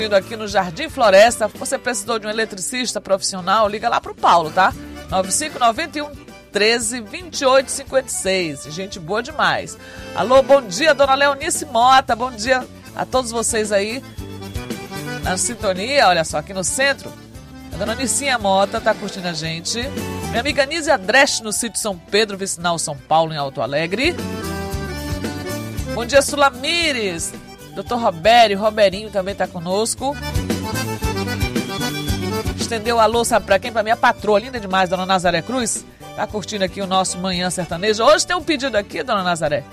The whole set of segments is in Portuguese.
Aqui no Jardim Floresta, você precisou de um eletricista profissional, liga lá pro Paulo, tá? 9591 13 28 56. Gente boa demais. Alô, bom dia, dona Leonice Mota. Bom dia a todos vocês aí na sintonia. Olha só, aqui no centro, a dona Nicinha Mota tá curtindo a gente. Minha amiga Nízia Dresch no sítio São Pedro, Vicinal São Paulo, em Alto Alegre. Bom dia, Sulamires. Doutor Roberinho também tá conosco. Estendeu a alô, sabe pra quem? Pra minha patroa, linda demais, dona Nazaré Cruz. Tá curtindo aqui o nosso Manhã Sertanejo. Hoje tem um pedido aqui, dona Nazaré,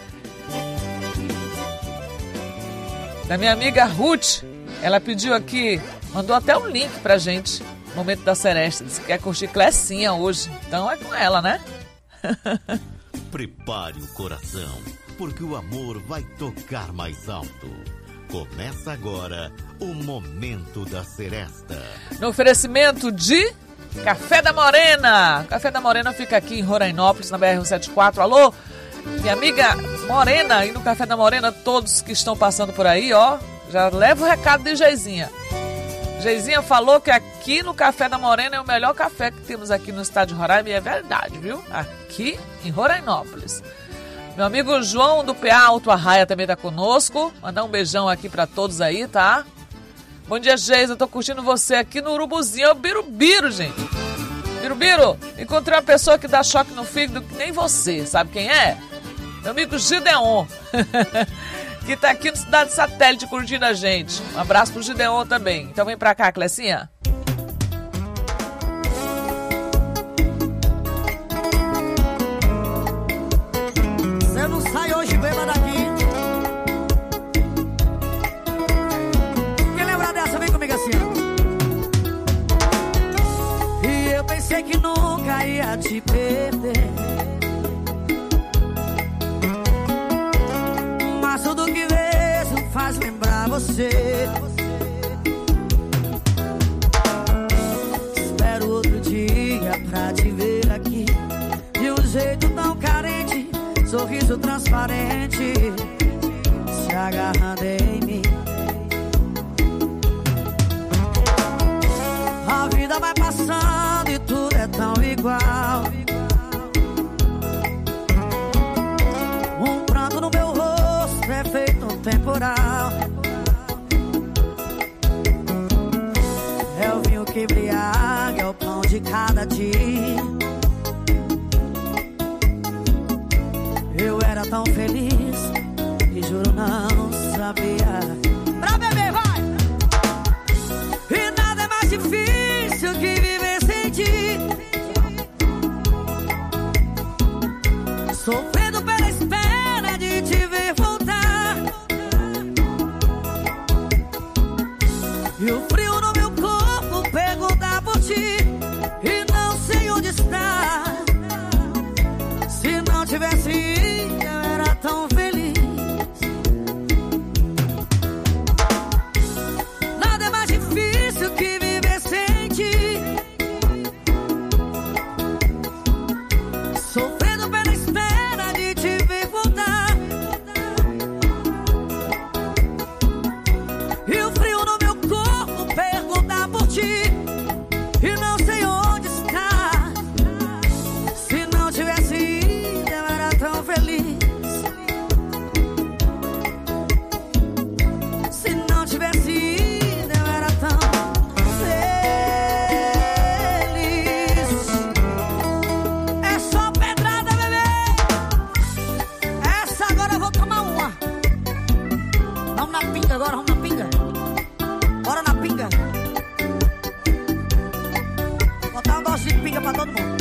da minha amiga Ruth. Ela pediu aqui, mandou até um link pra gente, Momento da Seresta. Disse que quer curtir Clecinha hoje. Então é com ela, né? Prepare o coração, porque o amor vai tocar mais alto. Começa agora o Momento da Seresta. No oferecimento de Café da Morena. Café da Morena fica aqui em Rorainópolis, na BR-174. Alô, minha amiga Morena, e no Café da Morena, todos que estão passando por aí, ó, já leva o recado de Geizinha. Geizinha falou que aqui no Café da Morena é o melhor café que temos aqui no estado de Roraima, e é verdade, viu? Aqui em Rorainópolis. Meu amigo João do PA Alto Arraia também tá conosco. Mandar um beijão aqui pra todos aí, tá? Bom dia, Geis. Eu tô curtindo você aqui no Urubuzinho. É o Birubiru, gente. Birubiru, encontrei uma pessoa que dá choque no fígado que nem você. Sabe quem é? Meu amigo Gideon. Que tá aqui no Cidade Satélite curtindo a gente. Um abraço pro Gideon também. Então vem pra cá, Clecinha. Sei que nunca ia te perder, mas tudo que vejo faz lembrar você. Espero outro dia pra te ver aqui, de um jeito tão carente, sorriso transparente, se agarrando em mim. A vida vai passando e tudo é tão igual. Um pranto no meu rosto é feito um temporal. É o vinho que embriaga, é o pão de cada dia. Eu era tão feliz e juro não sabia. Pra beber, vai! E nada é mais difícil que viver sem ti, sofrendo pela espera de te ver voltar. E o frio no meu corpo perguntar por ti, e não sei onde está. Se não tivesse ido, eu era tão feliz. Nada é mais difícil que viver sem ti, sofrendo pela espera de te ver voltar. E o frio no meu corpo perguntar por ti, e não sei onde está. Se não tivesse ido, eu era tão feliz. Se não tivesse ido, eu era tão feliz. É só pedrada, bebê. Essa agora eu vou tomar uma. Vamos na pinga agora, vamos na pinga. Bora na pinga. Botar uma dose de pinga pra todo mundo.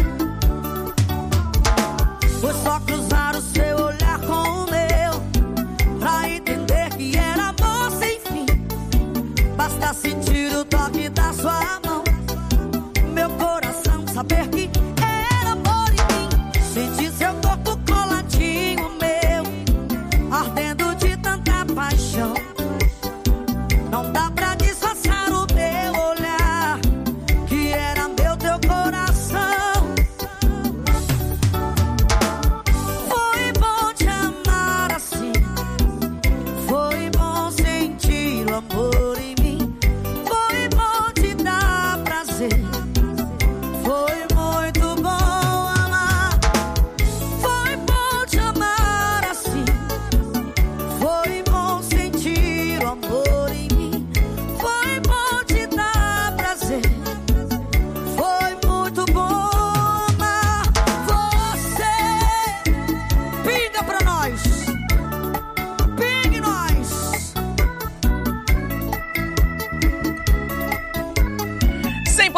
Foi só cruzar o seu olhar com o meu pra entender que era amor sem fim. Basta sentir o toque da sua mão, meu coração saber que era amor em mim. Sentir seu corpo coladinho meu, ardendo de tanta paixão. Não dá pra disfarçar o meu olhar, que era meu teu coração. Foi bom te amar assim, foi bom sentir o amor em mim.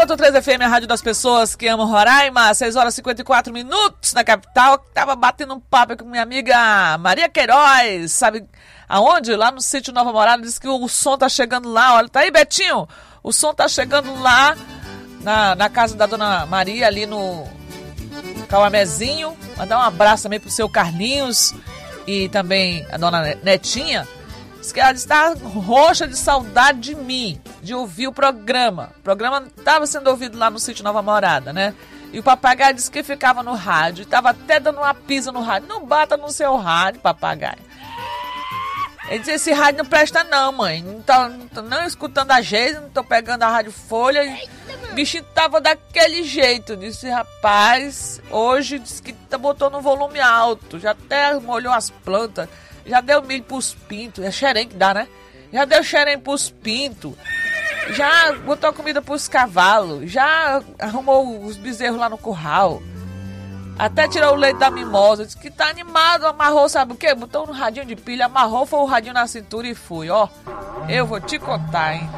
100.3 FM, a rádio das pessoas que amam Roraima, 6 horas e 54 minutos na capital. Tava batendo um papo com minha amiga Maria Queiroz, sabe aonde? Lá no sítio Nova Morada, disse que o som tá chegando lá, olha, tá aí, Betinho? O som tá chegando lá na casa da dona Maria, ali no Cauamezinho. Mandar um abraço também pro seu Carlinhos e também a dona Netinha. Diz que ela está roxa de saudade de mim, de ouvir o programa. O programa estava sendo ouvido lá no sítio Nova Morada, né? E o papagaio disse que ficava no rádio, estava até dando uma pisa no rádio. Não bata no seu rádio, papagaio. Ele disse, esse rádio não presta não, mãe. Não tô não escutando a gente, não tô pegando a rádio Folha. O bichinho tava daquele jeito. Disse, rapaz, hoje disse que botou no volume alto, já até molhou as plantas. Já deu milho pros pintos, é xerém que dá, né? Já deu xerém pros pintos, já botou comida pros cavalos, já arrumou os bezerros lá no curral, até tirou o leite da mimosa, disse que tá animado, amarrou, sabe o quê? Botou no radinho de pilha, amarrou, foi o radinho na cintura e fui, ó. Eu vou te contar, hein?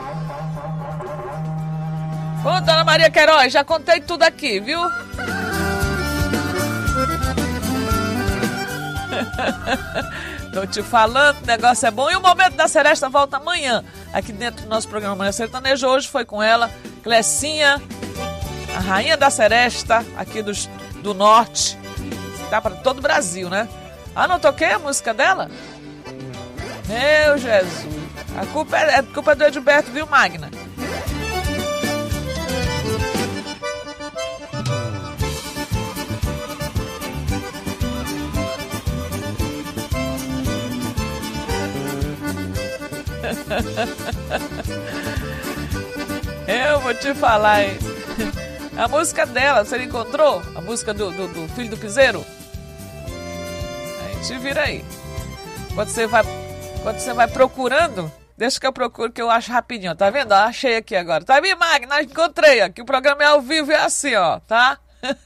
Bom, dona Maria Queiroz, já contei tudo aqui, viu? Tô te falando, o negócio é bom. E o Momento da Seresta volta amanhã, aqui dentro do nosso programa Manhã Sertaneja. Hoje foi com ela, Clecinha, a rainha da Seresta, aqui do norte. Tá para todo o Brasil, né? Ah, não toquei a música dela? Meu Jesus. A culpa é do Edilberto, viu, Magna? Eu vou te falar, hein? A música dela, você encontrou? A música do Filho do Piseiro? A gente vira aí. Quando você vai procurando, deixa que eu procuro, que eu acho rapidinho, tá vendo? Achei aqui agora. Tá vendo, Magna? Encontrei aqui. O programa é ao vivo e é assim, ó, tá?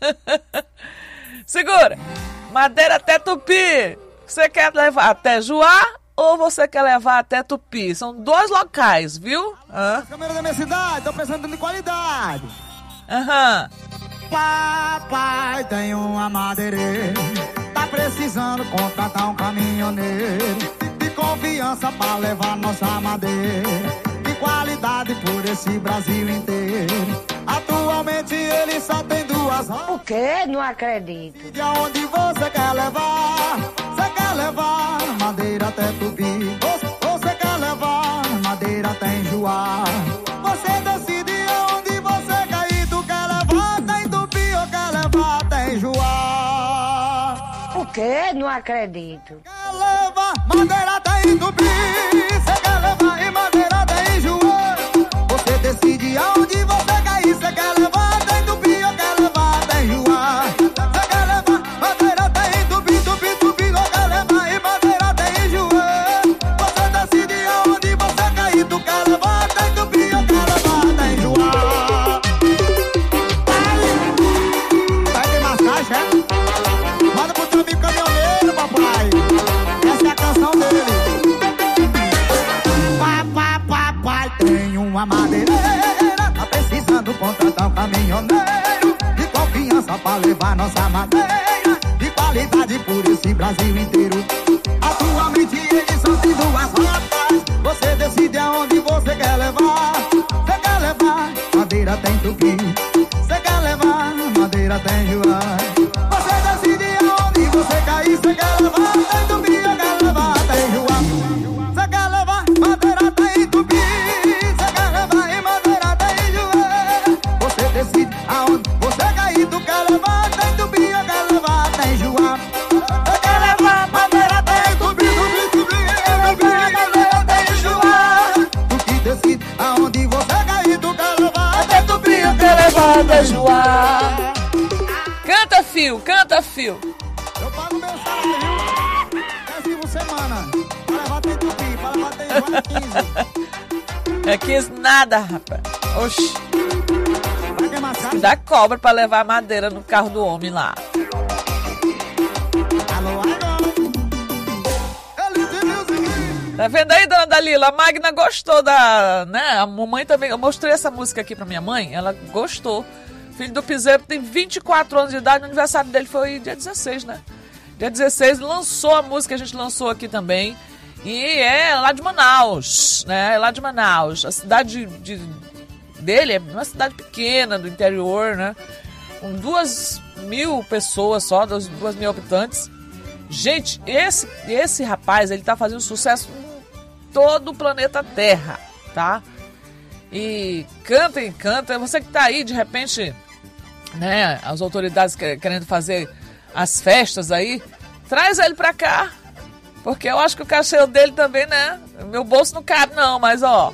Segura. Madeira até Tupi. Você quer levar até Juá ou você quer levar até Tupi? São 2 locais, viu? A câmera da minha cidade, tô pensando em qualidade. Aham. Papai tem uma madeireira, tá precisando contratar um caminhoneiro de confiança pra levar nossa madeira, de qualidade por esse Brasil inteiro. Atualmente ele só tem 2 rodas. O quê? Não acredito. De onde você quer levar? Você quer levar madeira até Tupi? Ou você quer levar madeira até Enjoar? Você decide onde você quer ir. Tu quer levar até Tupi ou quer levar até Enjoar? O quê? Não acredito. Quer levar madeira até Tupi? Você quer levar e madeira até Enjoar? Você decide aonde você quer ir. Você quer levar até Tupi ou quer levar até Enjoar? Você quer levar madeira até Tupi, Tupi, Tupi, ou quer levar e madeira até Enjoar? Você decide aonde você quer ir. Tu quer levar até Tupi ou quer levar até Enjoar? Vai ter mais caixa, é? Manda pro teu amigo caminhoneiro, papai. Essa é a canção dele. Papai tem uma madeireira, tá precisando contratar um caminhoneiro de confiança pra levar nossa madeira, de qualidade por esse Brasil inteiro. Atualmente eles só tem 2 rotas. Você decide aonde você quer levar. Você quer levar madeira até Tupi, você quer levar madeira até Enjoar? Você decide aonde você quer ir. Você quer levar até Tupi ou quer levar até Enjoar? Você quer levar madeira até Tupi, você quer levar e madeira até Enjoar? Você decide aonde você quer ir. Tu quer levar até Tupi ou quer levar até Enjoar? Você quer levar madeira até Tupi, Tupi, Tupi, madeira até Enjoar? Tu que decide aonde você quer ir. Tu quer levar até Tupi ou quer levar até Enjoar? Canta, fio, canta, fio. Eu pago meu salário, viu? É 5 semanas. Pra levar até Tupi, pra levar até Enjoar é 15. É 15 nada, rapaz. Oxi. Vai ter mais caixa? Dá cobra pra levar madeira no carro do homem lá. Alô, alô. Ele tem music. Tá vendo aí, dona Dalila? A Magna gostou né? A mamãe também. Eu mostrei essa música aqui pra minha mãe, ela gostou. Filho do Piseiro tem 24 anos de idade, o aniversário dele foi dia 16, né? Dia 16 lançou a música, a gente lançou aqui também. E é lá de Manaus, né? É lá de Manaus. A cidade dele é uma cidade pequena do interior, né? Com 2.000 pessoas só, 2.000 habitantes. Gente, esse rapaz, ele tá fazendo sucesso em todo o planeta Terra, tá? E canta. Você que tá aí, de repente, né? As autoridades querendo fazer as festas aí, traz ele pra cá. Porque eu acho que o cachê dele também, né? Meu bolso não cabe não, mas ó.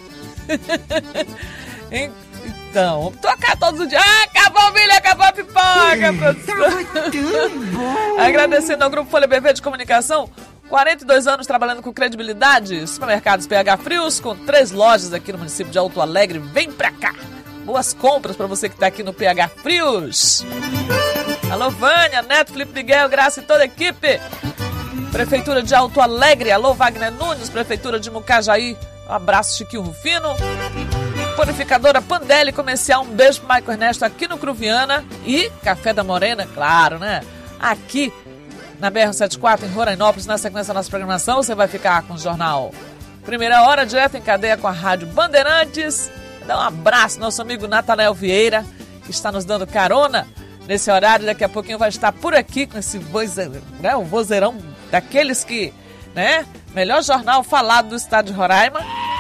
Então, vamos tocar todos os dias. Acabou o milho, acabou a pipoca, produção. Agradecendo ao Grupo Folha BV de Comunicação, 42 anos trabalhando com credibilidade. Supermercados PH Frios, com 3 lojas aqui no município de Alto Alegre. Vem pra cá. Boas compras pra você que tá aqui no PH Frios. Alô, Vânia, Neto, Felipe Miguel, Graça e toda a equipe. Prefeitura de Alto Alegre, alô Wagner Nunes, Prefeitura de Mucajaí, um abraço Chiquinho Rufino. Panificadora Pandelli Comercial, um beijo pro Maico Ernesto aqui no Cruviana. E Café da Morena, claro, né? Aqui na BR-174 em Rorainópolis, na sequência da nossa programação, você vai ficar com o jornal Primeira Hora, direto em cadeia com a Rádio Bandeirantes. Dá um abraço nosso amigo Natanael Vieira, que está nos dando carona nesse horário. Daqui a pouquinho vai estar por aqui com esse vozeirão, né? O vozeirão daqueles que, né? Melhor jornal falado do estado de Roraima.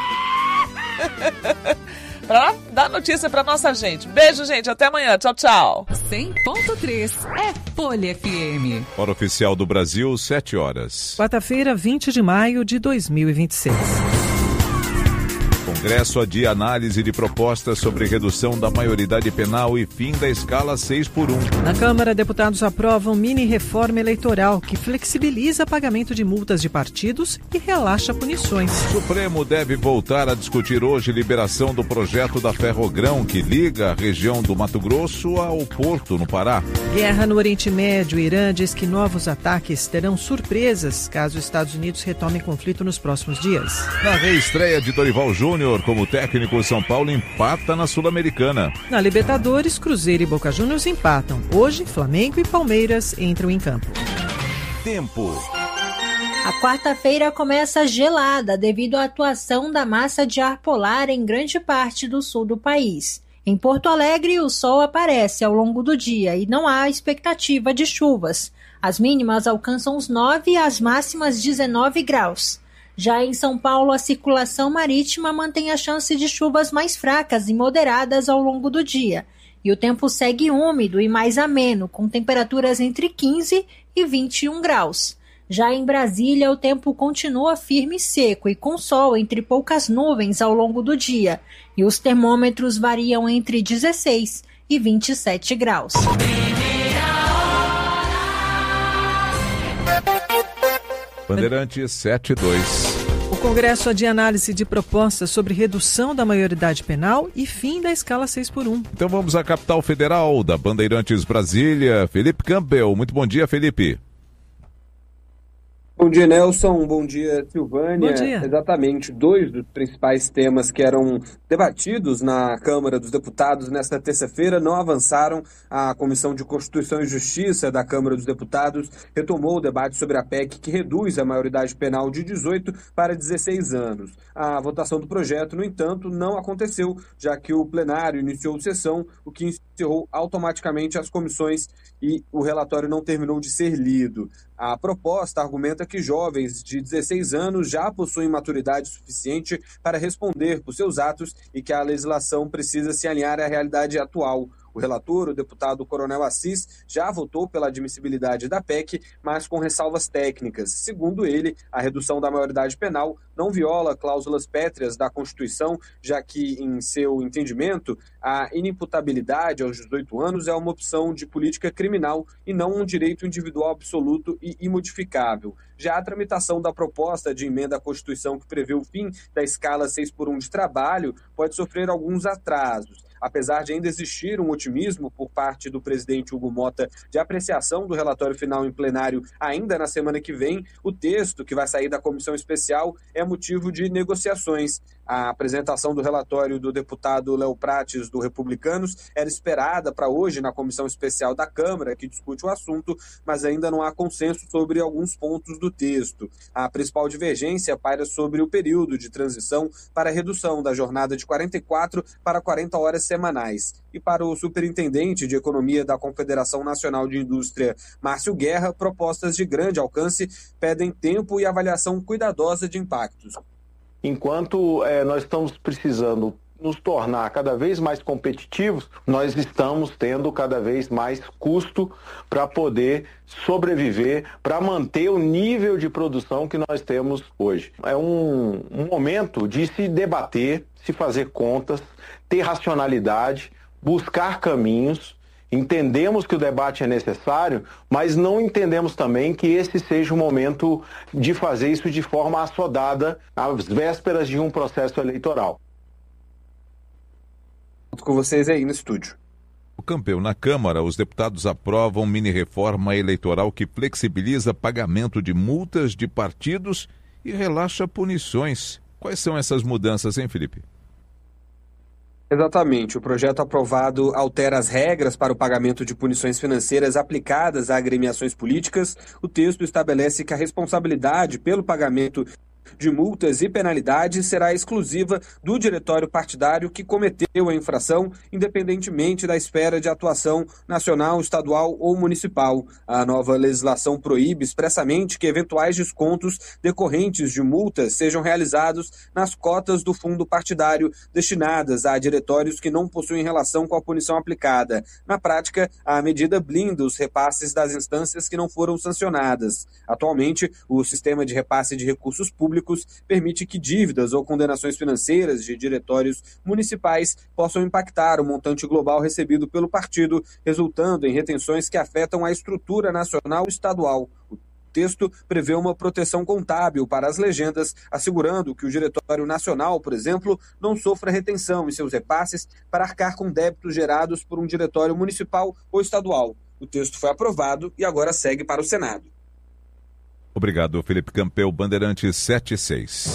Pra dar notícia pra nossa gente. Beijo, gente. Até amanhã. Tchau, tchau. 100.3 é Folha FM. Hora oficial do Brasil, 7 horas. Quarta-feira, 20 de maio de 2026. Congresso adia análise de propostas sobre redução da maioridade penal e fim da escala 6x1. Na Câmara, deputados aprovam mini-reforma eleitoral que flexibiliza pagamento de multas de partidos e relaxa punições. Supremo deve voltar a discutir hoje liberação do projeto da Ferrogrão, que liga a região do Mato Grosso ao Porto, no Pará. Guerra no Oriente Médio. Irã diz que novos ataques terão surpresas caso os Estados Unidos retomem conflito nos próximos dias. Na reestreia de Dorival Júnior como técnico, São Paulo empata na Sul-Americana. Na Libertadores, Cruzeiro e Boca Juniors empatam. Hoje, Flamengo e Palmeiras entram em campo. Tempo. A quarta-feira começa gelada devido à atuação da massa de ar polar em grande parte do sul do país. Em Porto Alegre, o sol aparece ao longo do dia e não há expectativa de chuvas. As mínimas alcançam os 9 e as máximas 19 graus. Já em São Paulo, a circulação marítima mantém a chance de chuvas mais fracas e moderadas ao longo do dia. E o tempo segue úmido e mais ameno, com temperaturas entre 15 e 21 graus. Já em Brasília, o tempo continua firme e seco e com sol entre poucas nuvens ao longo do dia. E os termômetros variam entre 16 e 27 graus. Bandeirantes 7-2. O Congresso adia análise de propostas sobre redução da maioridade penal e fim da escala 6x1. Então vamos à capital federal da Bandeirantes Brasília. Felipe Campbell. Muito bom dia, Felipe. Bom dia, Nelson. Bom dia, Silvânia. Bom dia. Exatamente, 2 dos principais temas que eram debatidos na Câmara dos Deputados nesta terça-feira não avançaram. A Comissão de Constituição e Justiça da Câmara dos Deputados retomou o debate sobre a PEC que reduz a maioridade penal de 18 para 16 anos. A votação do projeto, no entanto, não aconteceu, já que o plenário iniciou sessão, o que encerrou automaticamente as comissões e o relatório não terminou de ser lido. A proposta argumenta que jovens de 16 anos já possuem maturidade suficiente para responder por seus atos e que a legislação precisa se alinhar à realidade atual. O relator, o deputado Coronel Assis, já votou pela admissibilidade da PEC, mas com ressalvas técnicas. Segundo ele, a redução da maioridade penal não viola cláusulas pétreas da Constituição, já que, em seu entendimento, a inimputabilidade aos 18 anos é uma opção de política criminal e não um direito individual absoluto e imodificável. Já a tramitação da proposta de emenda à Constituição que prevê o fim da escala 6x1 de trabalho pode sofrer alguns atrasos. apesar de ainda existir um otimismo por parte do presidente Hugo Mota de apreciação do relatório final em plenário ainda na semana que vem, o texto que vai sair da comissão especial é motivo de negociações. A apresentação do relatório do deputado Léo Prates, do Republicanos, era esperada para hoje na comissão especial da Câmara, que discute o assunto, mas ainda não há consenso sobre alguns pontos do texto. A principal divergência paira sobre o período de transição para a redução da jornada de 44 para 40 horas semanais. E para o superintendente de Economia da Confederação Nacional de Indústria, Márcio Guerra, propostas de grande alcance pedem tempo e avaliação cuidadosa de impactos. Enquanto nós estamos precisando nos tornar cada vez mais competitivos, nós estamos tendo cada vez mais custo para poder sobreviver, para manter o nível de produção que nós temos hoje. É um momento de se debater, se fazer contas, ter racionalidade, buscar caminhos. Entendemos que o debate é necessário, mas não entendemos também que esse seja o momento de fazer isso de forma assodada às vésperas de um processo eleitoral. Com vocês aí no estúdio. O Campeu, na Câmara, os deputados aprovam mini-reforma eleitoral que flexibiliza pagamento de multas de partidos e relaxa punições. Quais são essas mudanças, hein, Felipe? Exatamente. O projeto aprovado altera as regras para o pagamento de punições financeiras aplicadas a agremiações políticas. O texto estabelece que a responsabilidade pelo pagamento de multas e penalidades será exclusiva do diretório partidário que cometeu a infração, independentemente da esfera de atuação nacional, estadual ou municipal. A nova legislação proíbe expressamente que eventuais descontos decorrentes de multas sejam realizados nas cotas do fundo partidário destinadas a diretórios que não possuem relação com a punição aplicada. Na prática, a medida blinda os repasses das instâncias que não foram sancionadas. Atualmente, o sistema de repasse de recursos públicos permite que dívidas ou condenações financeiras de diretórios municipais possam impactar o montante global recebido pelo partido, resultando em retenções que afetam a estrutura nacional e estadual. O texto prevê uma proteção contábil para as legendas, assegurando que o Diretório Nacional, por exemplo, não sofra retenção em seus repasses para arcar com débitos gerados por um diretório municipal ou estadual. O texto foi aprovado e agora segue para o Senado. Obrigado, Felipe Campeu, Bandeirantes 76.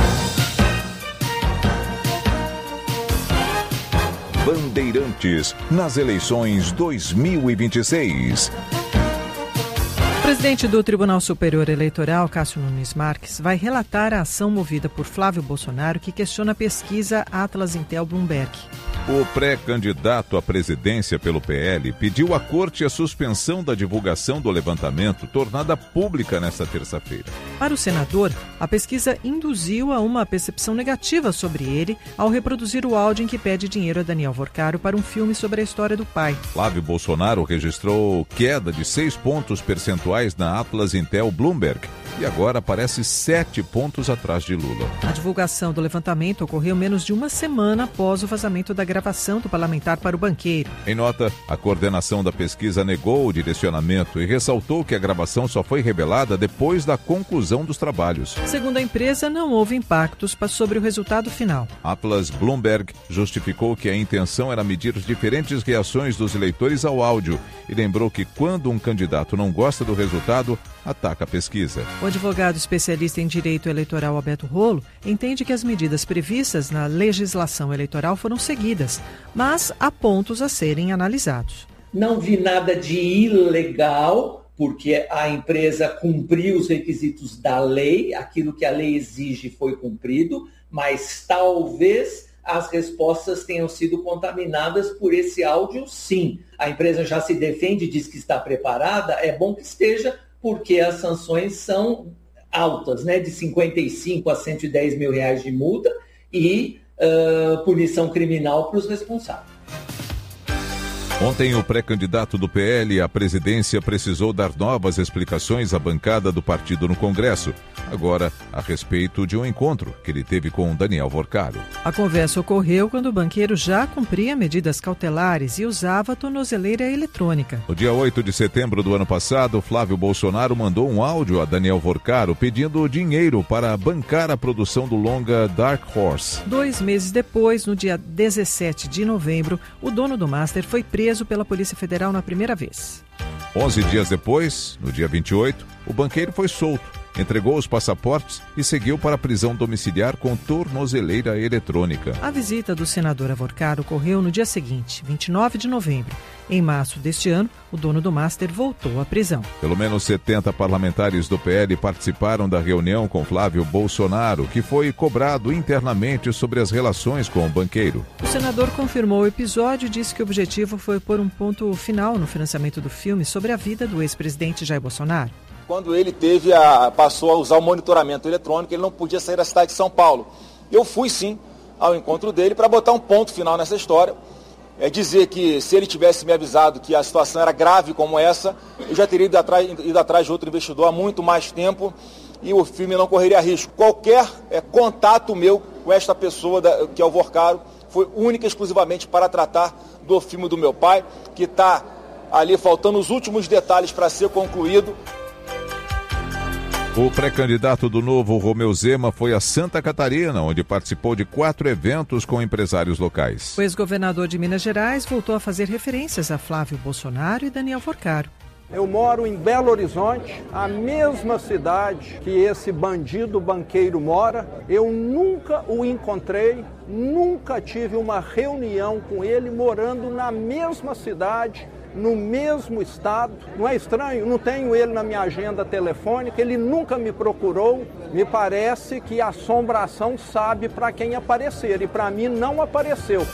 Bandeirantes nas eleições 2026. O presidente do Tribunal Superior Eleitoral, Cássio Nunes Marques, vai relatar a ação movida por Flávio Bolsonaro que questiona a pesquisa Atlas Intel Bloomberg. O pré-candidato à presidência pelo PL pediu à corte a suspensão da divulgação do levantamento tornada pública nesta terça-feira. Para o senador, a pesquisa induziu a uma percepção negativa sobre ele ao reproduzir o áudio em que pede dinheiro a Daniel Vorcaro para um filme sobre a história do pai. Flávio Bolsonaro registrou queda de 6 pontos percentuais na Atlas Intel Bloomberg e agora aparece 7 pontos atrás de Lula. A divulgação do levantamento ocorreu menos de uma semana após o vazamento da gravação do parlamentar para o banqueiro. Em nota, a coordenação da pesquisa negou o direcionamento e ressaltou que a gravação só foi revelada depois da conclusão dos trabalhos. Segundo a empresa, não houve impactos sobre o resultado final. Atlas Bloomberg justificou que a intenção era medir diferentes reações dos eleitores ao áudio e lembrou que quando um candidato não gosta do resultado, ataca a pesquisa. O advogado especialista em direito eleitoral Alberto Rolo entende que as medidas previstas na legislação eleitoral foram seguidas, mas há pontos a serem analisados. Não vi nada de ilegal, porque a empresa cumpriu os requisitos da lei, aquilo que a lei exige foi cumprido, mas talvez as respostas tenham sido contaminadas por esse áudio, sim. A empresa já se defende, diz que está preparada, é bom que esteja, porque as sanções são altas, né, de 55 a 110 mil reais de multa e punição criminal para os responsáveis. Ontem, o pré-candidato do PL à presidência precisou dar novas explicações à bancada do partido no Congresso, agora a respeito de um encontro que ele teve com Daniel Vorcaro. A conversa ocorreu quando o banqueiro já cumpria medidas cautelares e usava tornozeleira eletrônica. No dia 8 de setembro do ano passado, Flávio Bolsonaro mandou um áudio a Daniel Vorcaro pedindo dinheiro para bancar a produção do longa Dark Horse. 2 meses depois, no dia 17 de novembro, o dono do Master foi preso pela Polícia Federal na primeira vez. 11 dias depois, no dia 28, o banqueiro foi solto, entregou os passaportes e seguiu para a prisão domiciliar com tornozeleira eletrônica. A visita do senador a Vorcaro ocorreu no dia seguinte, 29 de novembro. Em março deste ano, o dono do Master voltou à prisão. Pelo menos 70 parlamentares do PL participaram da reunião com Flávio Bolsonaro, que foi cobrado internamente sobre as relações com o banqueiro. O senador confirmou o episódio e disse que o objetivo foi pôr um ponto final no financiamento do filme sobre a vida do ex-presidente Jair Bolsonaro. Quando ele passou a usar o monitoramento eletrônico, ele não podia sair da cidade de São Paulo. Eu fui sim ao encontro dele para botar um ponto final nessa história. Dizer que se ele tivesse me avisado que a situação era grave como essa, eu já teria ido atrás de outro investidor há muito mais tempo e o filme não correria risco. Qualquer contato meu com esta pessoa, que é o Vorcaro, foi única e exclusivamente para tratar do filme do meu pai, que está ali faltando os últimos detalhes para ser concluído. O pré-candidato do Novo, Romeu Zema, foi a Santa Catarina, onde participou de 4 eventos com empresários locais. O ex-governador de Minas Gerais voltou a fazer referências a Flávio Bolsonaro e Daniel Vorcaro. Eu moro em Belo Horizonte, a mesma cidade que esse bandido banqueiro mora. Eu nunca o encontrei, nunca tive uma reunião com ele morando na mesma cidade, no mesmo estado. Não é estranho? Não tenho ele na minha agenda telefônica, ele nunca me procurou. Me parece que a assombração sabe para quem aparecer e para mim não apareceu.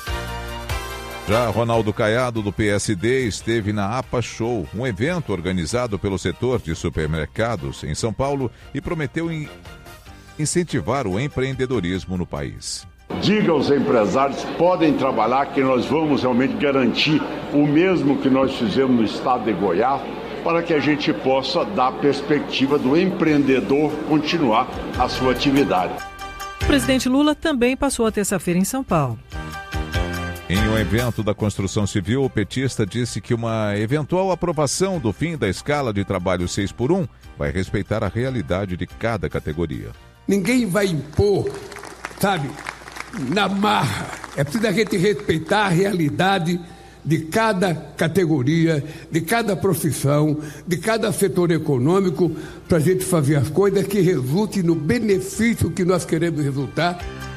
Já Ronaldo Caiado, do PSD, esteve na APA Show, um evento organizado pelo setor de supermercados em São Paulo, e prometeu incentivar o empreendedorismo no país. Diga aos empresários que podem trabalhar, que nós vamos realmente garantir o mesmo que nós fizemos no estado de Goiás, para que a gente possa dar perspectiva do empreendedor continuar a sua atividade. O presidente Lula também passou a terça-feira em São Paulo. Em um evento da construção civil, o petista disse que uma eventual aprovação do fim da escala de trabalho 6x1 vai respeitar a realidade de cada categoria. Ninguém vai impor, sabe, na marra. É preciso a gente respeitar a realidade de cada categoria, de cada profissão, de cada setor econômico, para a gente fazer as coisas que resultem no benefício que nós queremos resultar.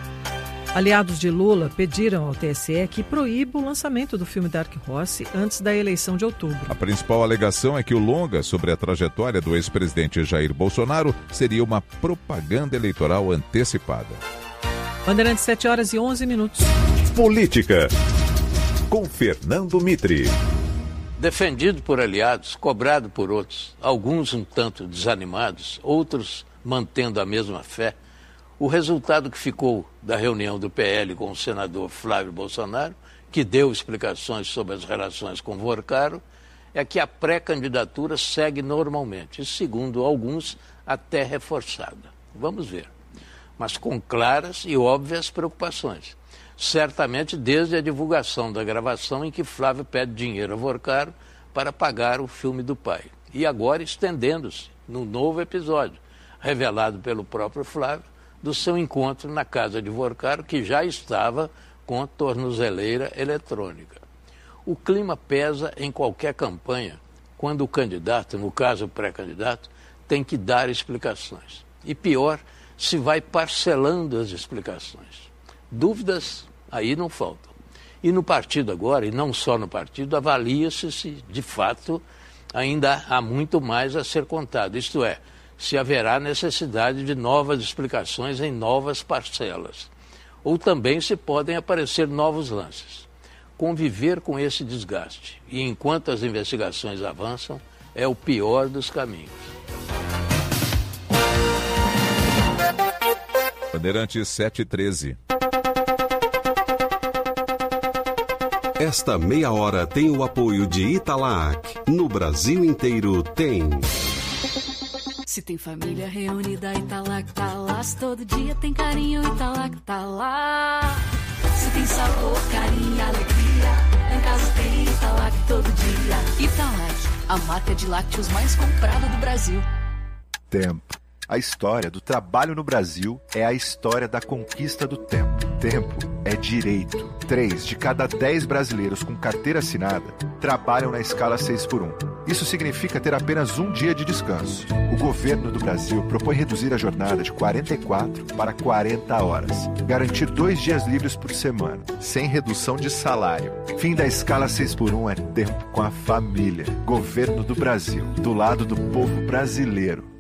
Aliados de Lula pediram ao TSE que proíba o lançamento do filme Dark Horse antes da eleição de outubro. A principal alegação é que o longa sobre a trajetória do ex-presidente Jair Bolsonaro seria uma propaganda eleitoral antecipada. Bandeirantes, 7h11. Política, com Fernando Mitre. Defendido por aliados, cobrado por outros, alguns um tanto desanimados, outros mantendo a mesma fé, o resultado que ficou da reunião do PL com o senador Flávio Bolsonaro, que deu explicações sobre as relações com Vorcaro, é que a pré-candidatura segue normalmente, e segundo alguns, até reforçada. Vamos ver. Mas com claras e óbvias preocupações. Certamente desde a divulgação da gravação em que Flávio pede dinheiro a Vorcaro para pagar o filme do pai. E agora estendendo-se no novo episódio, revelado pelo próprio Flávio, do seu encontro na casa de Vorcaro, que já estava com a tornozeleira eletrônica. O clima pesa em qualquer campanha, quando o candidato, no caso o pré-candidato, tem que dar explicações. E pior, se vai parcelando as explicações. Dúvidas aí não faltam. E no partido agora, e não só no partido, avalia-se se de fato ainda há muito mais a ser contado, isto é, se haverá necessidade de novas explicações em novas parcelas. Ou também se podem aparecer novos lances. Conviver com esse desgaste, e enquanto as investigações avançam, é o pior dos caminhos. Bandeirantes 7h13. Esta meia hora tem o apoio de Italac. No Brasil inteiro tem. Se tem família reunida, Italac tá lá. Se todo dia tem carinho, Italac tá lá. Se tem sabor, carinho e alegria, em casa tem Italac todo dia. Italac, a marca de lácteos mais comprada do Brasil. Tempo. A história do trabalho no Brasil é a história da conquista do tempo. Tempo é direito. 3 de cada 10 brasileiros com carteira assinada trabalham na escala 6x1. Isso significa ter apenas um dia de descanso. O governo do Brasil propõe reduzir a jornada de 44 para 40 horas. Garantir 2 dias livres por semana, sem redução de salário. Fim da escala 6x1 é tempo com a família. Governo do Brasil, do lado do povo brasileiro.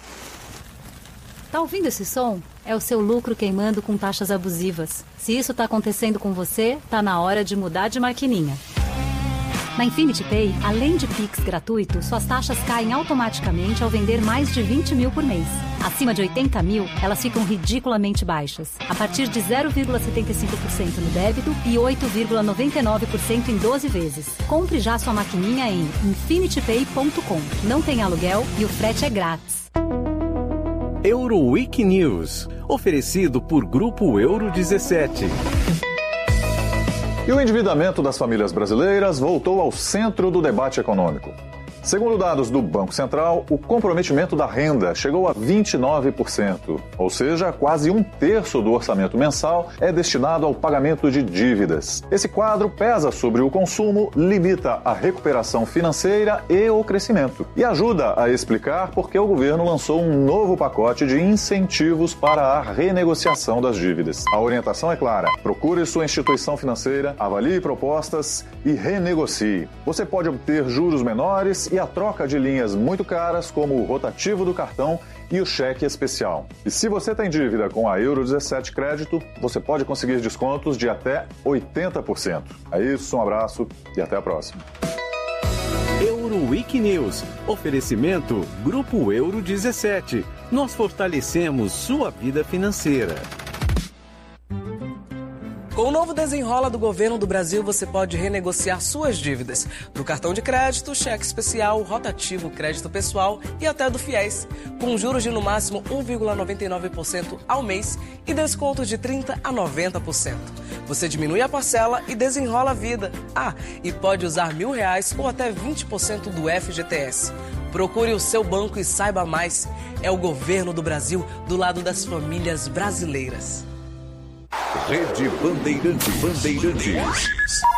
Tá ouvindo esse som? É o seu lucro queimando com taxas abusivas. Se isso tá acontecendo com você, tá na hora de mudar de maquininha. Na Infinity Pay, além de Pix gratuito, suas taxas caem automaticamente ao vender mais de 20 mil por mês. Acima de 80 mil, elas ficam ridiculamente baixas. A partir de 0,75% no débito e 8,99% em 12 vezes. Compre já sua maquininha em infinitypay.com. Não tem aluguel e o frete é grátis. Euroweek News, oferecido por Grupo Euro 17. E o endividamento das famílias brasileiras voltou ao centro do debate econômico. Segundo dados do Banco Central, o comprometimento da renda chegou a 29%, ou seja, quase 1/3 do orçamento mensal é destinado ao pagamento de dívidas. Esse quadro pesa sobre o consumo, limita a recuperação financeira e o crescimento. E ajuda a explicar por que o governo lançou um novo pacote de incentivos para a renegociação das dívidas. A orientação é clara: procure sua instituição financeira, avalie propostas e renegocie. Você pode obter juros menores e a troca de linhas muito caras, como o rotativo do cartão e o cheque especial. E se você tem dívida com a Euro 17 Crédito, você pode conseguir descontos de até 80%. É isso, um abraço e até a próxima. Euroweek News, oferecimento Grupo Euro 17. Nós fortalecemos sua vida financeira. Com o novo Desenrola do Governo do Brasil, você pode renegociar suas dívidas do cartão de crédito, cheque especial, rotativo, crédito pessoal e até do FIES, com juros de no máximo 1,99% ao mês e descontos de 30% a 90%. Você diminui a parcela e desenrola a vida. E pode usar R$1.000 ou até 20% do FGTS. Procure o seu banco e saiba mais. É o Governo do Brasil do lado das famílias brasileiras. Rede Bandeirantes.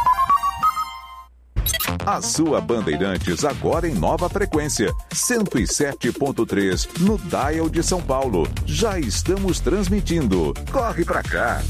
A sua Bandeirantes agora em nova frequência, 107.3 no dial de São Paulo. Já estamos transmitindo. Corre pra cá.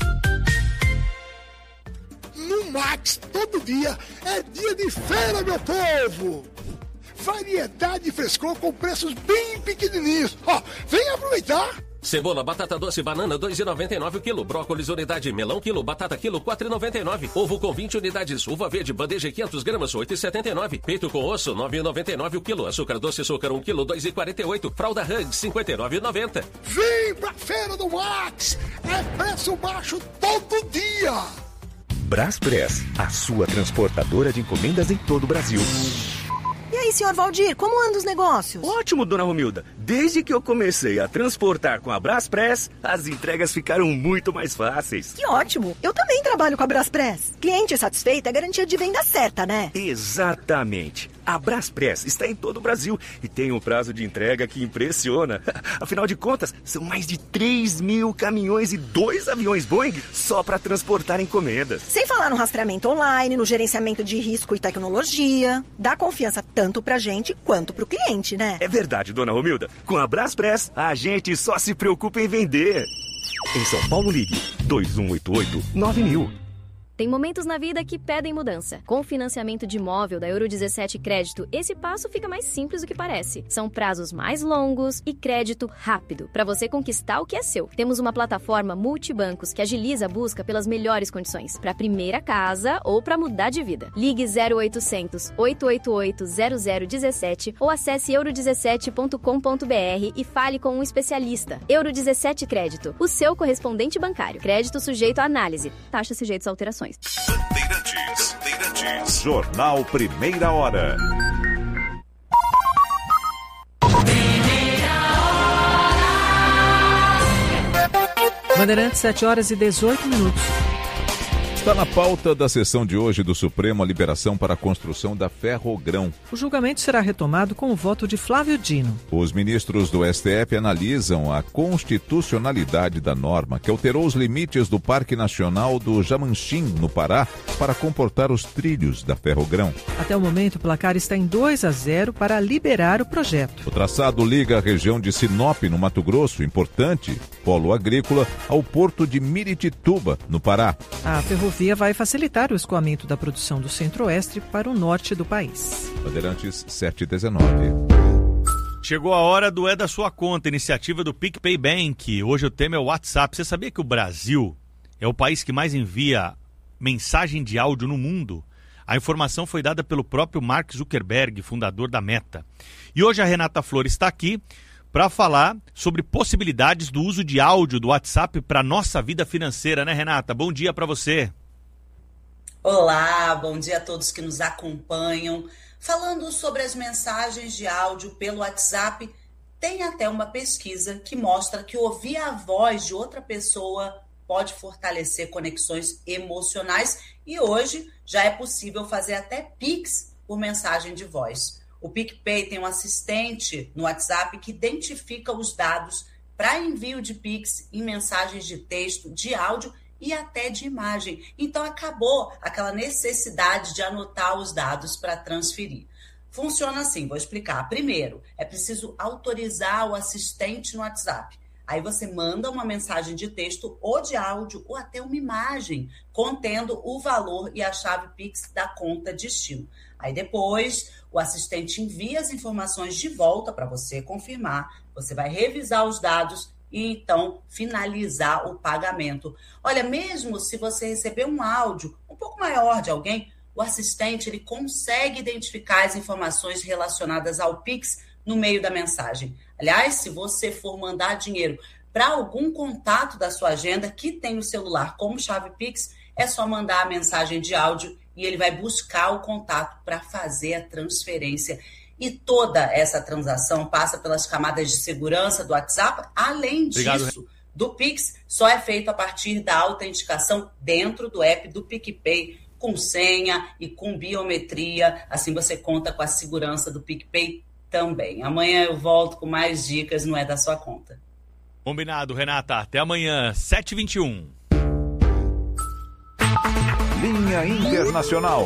No Max, todo dia é dia de feira, meu povo. Variedade e frescor com preços bem pequenininhos. Vem aproveitar. Cebola, batata doce, banana, R$ 2,99 o quilo. Brócolis, unidade. Melão, quilo. Batata, quilo, R$ 4,99. Ovo com 20 unidades. Uva verde, bandeja, 500 gramas, R$ 8,79. Peito com osso, R$ 9,99 o quilo. Açúcar doce, açúcar, 1 quilo, R$ 2,48. Fralda Hug, R$ 59,90. Vem pra Feira do Max. É preço baixo todo dia. Braspress, a sua transportadora de encomendas em todo o Brasil. E aí, senhor Valdir, como andam os negócios? Ótimo, dona Romilda. Desde que eu comecei a transportar com a Braspress, as entregas ficaram muito mais fáceis. Que ótimo! Eu também trabalho com a Braspress. Cliente satisfeito é garantia de venda certa, né? Exatamente. A Braspress está em todo o Brasil e tem um prazo de entrega que impressiona. Afinal de contas, são mais de 3.000 caminhões e 2 aviões Boeing só para transportar encomendas. Sem falar no rastreamento online, no gerenciamento de risco e tecnologia. Dá confiança tanto pra gente quanto pro cliente, né? É verdade, dona Romilda. Com a Braspress, a gente só se preocupa em vender. Em São Paulo, ligue 2188-9000. Tem momentos na vida que pedem mudança. Com o financiamento de imóvel da Euro 17 Crédito, esse passo fica mais simples do que parece. São prazos mais longos e crédito rápido, para você conquistar o que é seu. Temos uma plataforma multibancos que agiliza a busca pelas melhores condições, para a primeira casa ou para mudar de vida. Ligue 0800 888 0017 ou acesse euro17.com.br e fale com um especialista. Euro 17 Crédito, o seu correspondente bancário. Crédito sujeito à análise. Taxas sujeitas a alterações. Bandeirantes. Bandeirantes. Jornal Primeira Hora. Bandeirantes, 7h18. Está na pauta da sessão de hoje do Supremo a liberação para a construção da Ferrogrão. O julgamento será retomado com o voto de Flávio Dino. Os ministros do STF analisam a constitucionalidade da norma que alterou os limites do Parque Nacional do Jamanchim, no Pará, para comportar os trilhos da Ferrogrão. Até o momento, o placar está em 2-0 para liberar o projeto. O traçado liga a região de Sinop, no Mato Grosso, importante polo agrícola, ao porto de Miritituba, no Pará. A ferrovia vai facilitar o escoamento da produção do Centro-Oeste para o norte do país. Bandeirantes 719. Chegou a hora do É da Sua Conta, iniciativa do PicPay Bank. Hoje o tema é o WhatsApp. Você sabia que o Brasil é o país que mais envia mensagem de áudio no mundo? A informação foi dada pelo próprio Mark Zuckerberg, fundador da Meta. E hoje a Renata Flores está aqui para falar sobre possibilidades do uso de áudio do WhatsApp para a nossa vida financeira, né, Renata? Bom dia para você. Olá, bom dia a todos que nos acompanham. Falando sobre as mensagens de áudio pelo WhatsApp, tem até uma pesquisa que mostra que ouvir a voz de outra pessoa pode fortalecer conexões emocionais e hoje já é possível fazer até Pix por mensagem de voz. O PicPay tem um assistente no WhatsApp que identifica os dados para envio de Pix em mensagens de texto, de áudio e até de imagem. Então acabou aquela necessidade de anotar os dados para transferir. Funciona assim, vou explicar. Primeiro, é preciso autorizar o assistente no WhatsApp. Aí você manda uma mensagem de texto ou de áudio ou até uma imagem contendo o valor e a chave Pix da conta destino. Aí depois o assistente envia as informações de volta para você confirmar. Você vai revisar os dados e então finalizar o pagamento. Olha, mesmo se você receber um áudio um pouco maior de alguém, o assistente ele consegue identificar as informações relacionadas ao Pix no meio da mensagem. Aliás, se você for mandar dinheiro para algum contato da sua agenda que tem o celular como chave Pix, é só mandar a mensagem de áudio e ele vai buscar o contato para fazer a transferência. E toda essa transação passa pelas camadas de segurança do WhatsApp. Além disso, do Pix só é feito a partir da autenticação dentro do app do PicPay, com senha e com biometria. Assim você conta com a segurança do PicPay também. Amanhã eu volto com mais dicas, não é da sua conta. Combinado, Renata. Até amanhã, 7h21. Linha Internacional.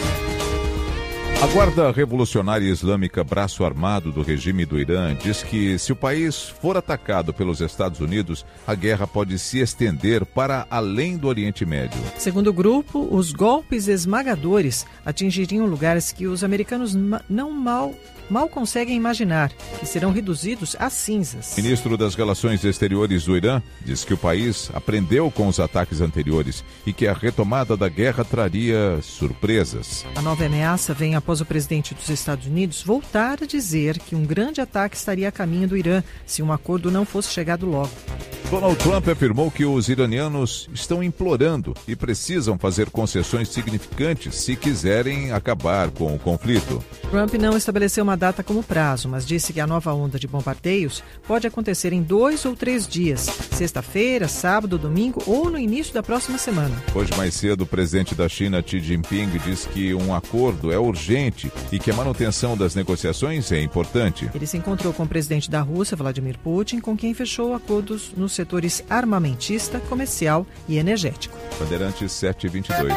A Guarda Revolucionária Islâmica Braço Armado do regime do Irã diz que se o país for atacado pelos Estados Unidos, a guerra pode se estender para além do Oriente Médio. Segundo o grupo, os golpes esmagadores atingiriam lugares que os americanos mal conseguem imaginar, que serão reduzidos a cinzas. O ministro das Relações Exteriores do Irã diz que o país aprendeu com os ataques anteriores e que a retomada da guerra traria surpresas. A nova ameaça vem após o presidente dos Estados Unidos voltar a dizer que um grande ataque estaria a caminho do Irã se um acordo não fosse chegado logo. Donald Trump afirmou que os iranianos estão implorando e precisam fazer concessões significantes se quiserem acabar com o conflito. Trump não estabeleceu uma data como prazo, mas disse que a nova onda de bombardeios pode acontecer em 2 ou 3 dias, sexta-feira, sábado, domingo ou no início da próxima semana. Hoje mais cedo, o presidente da China, Xi Jinping, diz que um acordo é urgente e que a manutenção das negociações é importante. Ele se encontrou com o presidente da Rússia, Vladimir Putin, com quem fechou acordos nos setores armamentista, comercial e energético. Bandeirantes 722.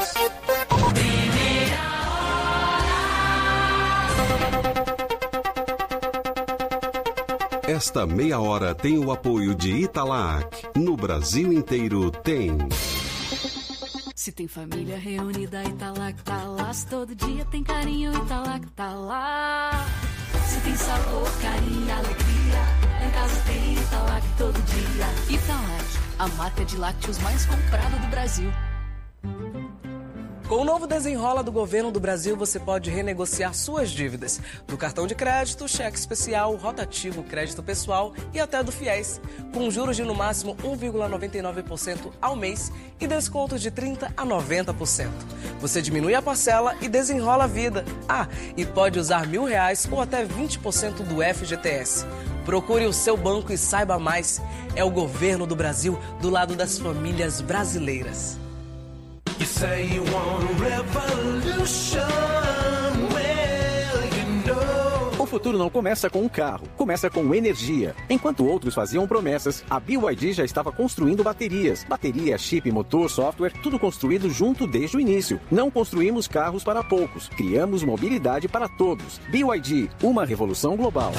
Esta meia hora tem o apoio de Italac. No Brasil inteiro tem. Se tem família reunida, Italac tá lá. Se todo dia tem carinho, Italac tá lá. Se tem sabor, carinho e alegria, em casa tem Italac todo dia. Italac, a marca de lácteos mais comprada do Brasil. Com o novo Desenrola do Governo do Brasil, você pode renegociar suas dívidas do cartão de crédito, cheque especial, rotativo, crédito pessoal e até do FIES, com juros de no máximo 1,99% ao mês e descontos de 30% a 90%. Você diminui a parcela e desenrola a vida. E pode usar R$1.000 ou até 20% do FGTS. Procure o seu banco e saiba mais. É o Governo do Brasil do lado das famílias brasileiras. You say you want a revolution, well, you know. O futuro não começa com um carro, começa com energia. Enquanto outros faziam promessas, a BYD já estava construindo baterias. Bateria, chip, motor, software, tudo construído junto desde o início. Não construímos carros para poucos, criamos mobilidade para todos. BYD, uma revolução global.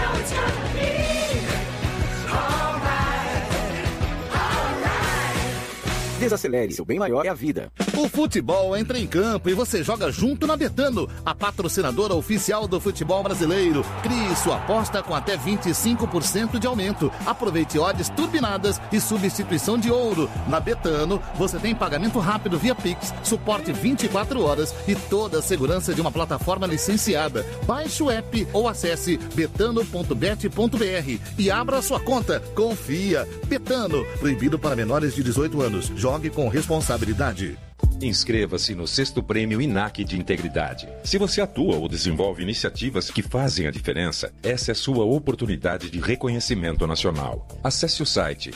Desacelere, seu bem maior é a vida. O futebol entra em campo e você joga junto na Betano, a patrocinadora oficial do futebol brasileiro. Crie sua aposta com até 25% de aumento. Aproveite odds turbinadas e substituição de ouro. Na Betano, você tem pagamento rápido via Pix, suporte 24 horas e toda a segurança de uma plataforma licenciada. Baixe o app ou acesse betano.bet.br e abra sua conta. Confia. Betano, proibido para menores de 18 anos. Jogue com responsabilidade. Inscreva-se no 6º Prêmio INAC de Integridade. Se você atua ou desenvolve iniciativas que fazem a diferença, essa é a sua oportunidade de reconhecimento nacional. Acesse o site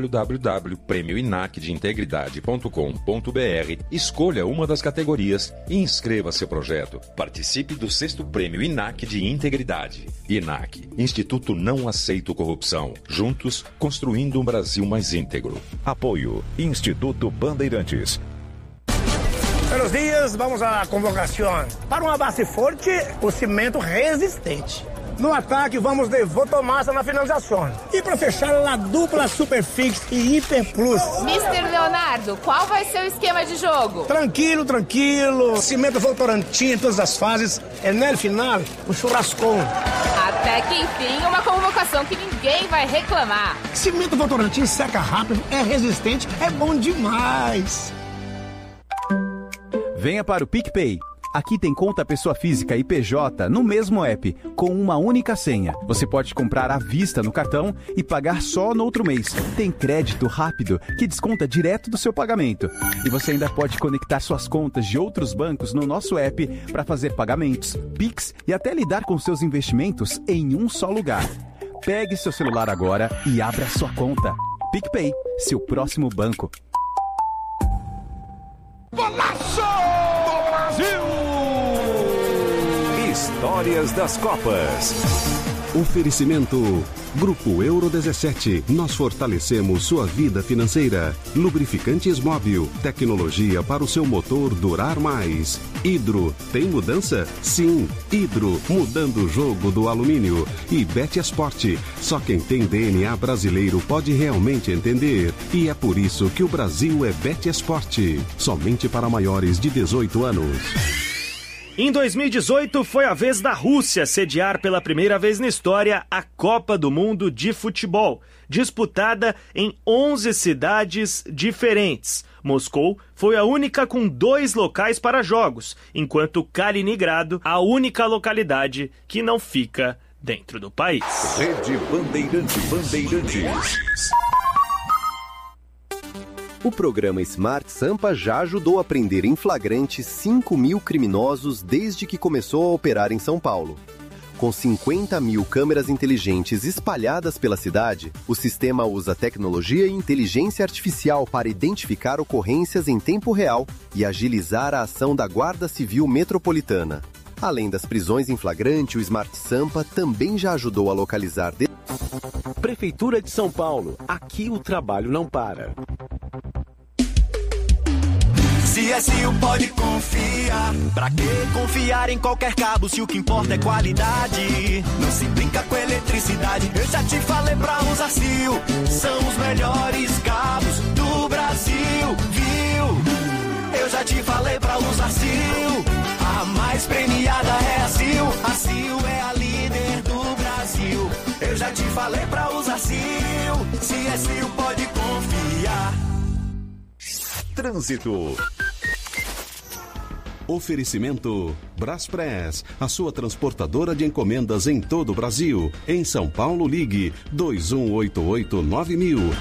www.premioinacdeintegridade.com.br, escolha uma das categorias e inscreva seu projeto. Participe do 6º Prêmio INAC de Integridade. INAC, Instituto Não Aceito Corrupção. Juntos, construindo um Brasil mais íntegro. Apoio Instituto Bandeirantes. Buenos dias, vamos à convocação. Para uma base forte, o cimento resistente. No ataque, vamos de Votomassa na finalização. E para fechar, a dupla Superfix e Hiper Plus. Mr. Leonardo, qual vai ser o esquema de jogo? Tranquilo. Cimento Votorantim em todas as fases. E no final, o churrascão. Até que enfim, uma convocação que ninguém vai reclamar. Cimento Votorantim seca rápido, é resistente, é bom demais. Venha para o PicPay. Aqui tem conta pessoa física e PJ no mesmo app, com uma única senha. Você pode comprar à vista no cartão e pagar só no outro mês. Tem crédito rápido que desconta direto do seu pagamento. E você ainda pode conectar suas contas de outros bancos no nosso app para fazer pagamentos, Pix e até lidar com seus investimentos em um só lugar. Pegue seu celular agora e abra sua conta. PicPay, seu próximo banco. Golaço do Brasil! Histórias das Copas. Oferecimento Grupo Euro 17. Nós fortalecemos sua vida financeira. Lubrificantes Móbil. Tecnologia para o seu motor durar mais. Hidro. Tem mudança? Sim. Hidro. Mudando o jogo do alumínio. E Betesport. Só quem tem DNA brasileiro pode realmente entender. E é por isso que o Brasil é Betesport. Somente para maiores de 18 anos. Em 2018, foi a vez da Rússia sediar pela primeira vez na história a Copa do Mundo de Futebol, disputada em 11 cidades diferentes. Moscou foi a única com 2 locais para jogos, enquanto Kaliningrado, a única localidade que não fica dentro do país. Rede Bandeirantes. O programa Smart Sampa já ajudou a prender em flagrante 5.000 criminosos desde que começou a operar em São Paulo. Com 50.000 câmeras inteligentes espalhadas pela cidade, o sistema usa tecnologia e inteligência artificial para identificar ocorrências em tempo real e agilizar a ação da Guarda Civil Metropolitana. Além das prisões em flagrante, o Smart Sampa também já ajudou a localizar... Prefeitura de São Paulo. Aqui o trabalho não para. CSU pode confiar. Pra que confiar em qualquer cabo se o que importa é qualidade? Não se brinca com eletricidade. Eu já te falei pra usar CIL. São os melhores cabos do Brasil, viu? Eu já te falei pra usar CIL. A mais premiada é a CIL. A CIL é a líder do Brasil. Eu já te falei pra usar CIL. CSU pode confiar. Trânsito. Oferecimento Braspress, a sua transportadora de encomendas em todo o Brasil. Em São Paulo, ligue 2188-9000.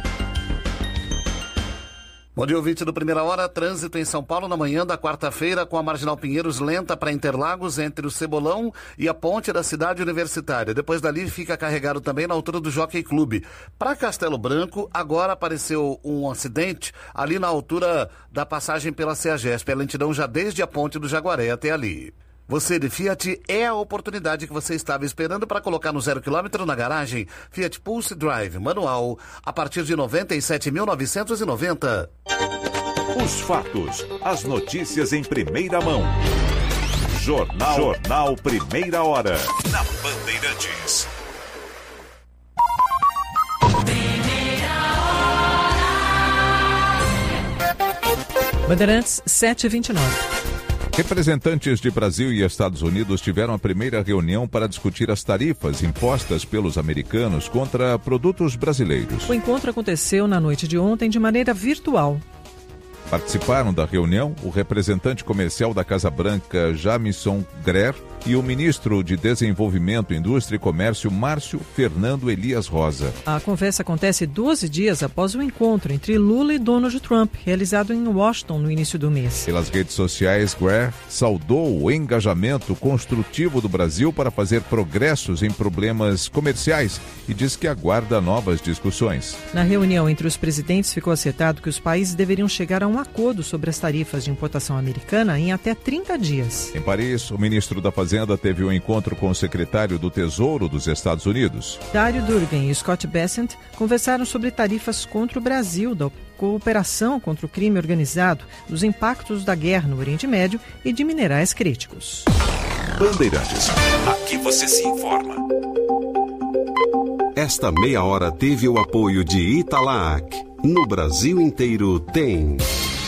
Bom dia, ouvinte do Primeira Hora. Trânsito em São Paulo na manhã da quarta-feira com a Marginal Pinheiros lenta para Interlagos entre o Cebolão e a ponte da Cidade Universitária. Depois dali fica carregado também na altura do Jockey Clube. Para Castelo Branco, agora apareceu um acidente ali na altura da passagem pela CEAGESP. A lentidão já desde a ponte do Jaguaré até ali. Você de Fiat, é a oportunidade que você estava esperando para colocar no 0 km na garagem. Fiat Pulse Drive manual a partir de 97.990. Os fatos, as notícias em primeira mão. Jornal Primeira Hora, na Bandeirantes. Bandeirantes 7h29. Representantes de Brasil e Estados Unidos tiveram a primeira reunião para discutir as tarifas impostas pelos americanos contra produtos brasileiros. O encontro aconteceu na noite de ontem de maneira virtual. Participaram da reunião o representante comercial da Casa Branca, Jamison Greer, e o ministro de Desenvolvimento, Indústria e Comércio, Márcio Fernando Elias Rosa. A conversa acontece 12 dias após o encontro entre Lula e Donald Trump, realizado em Washington no início do mês. Pelas redes sociais, Greer saudou o engajamento construtivo do Brasil para fazer progressos em problemas comerciais e diz que aguarda novas discussões. Na reunião entre os presidentes ficou acertado que os países deveriam chegar a um acordo sobre as tarifas de importação americana em até 30 dias. Em Paris, o ministro da Fazenda teve um encontro com o secretário do Tesouro dos Estados Unidos. Dário Durgan e Scott Bessent conversaram sobre tarifas contra o Brasil, da cooperação contra o crime organizado, dos impactos da guerra no Oriente Médio e de minerais críticos. Bandeirantes, aqui você se informa. Esta meia hora teve o apoio de Italac. No Brasil inteiro tem.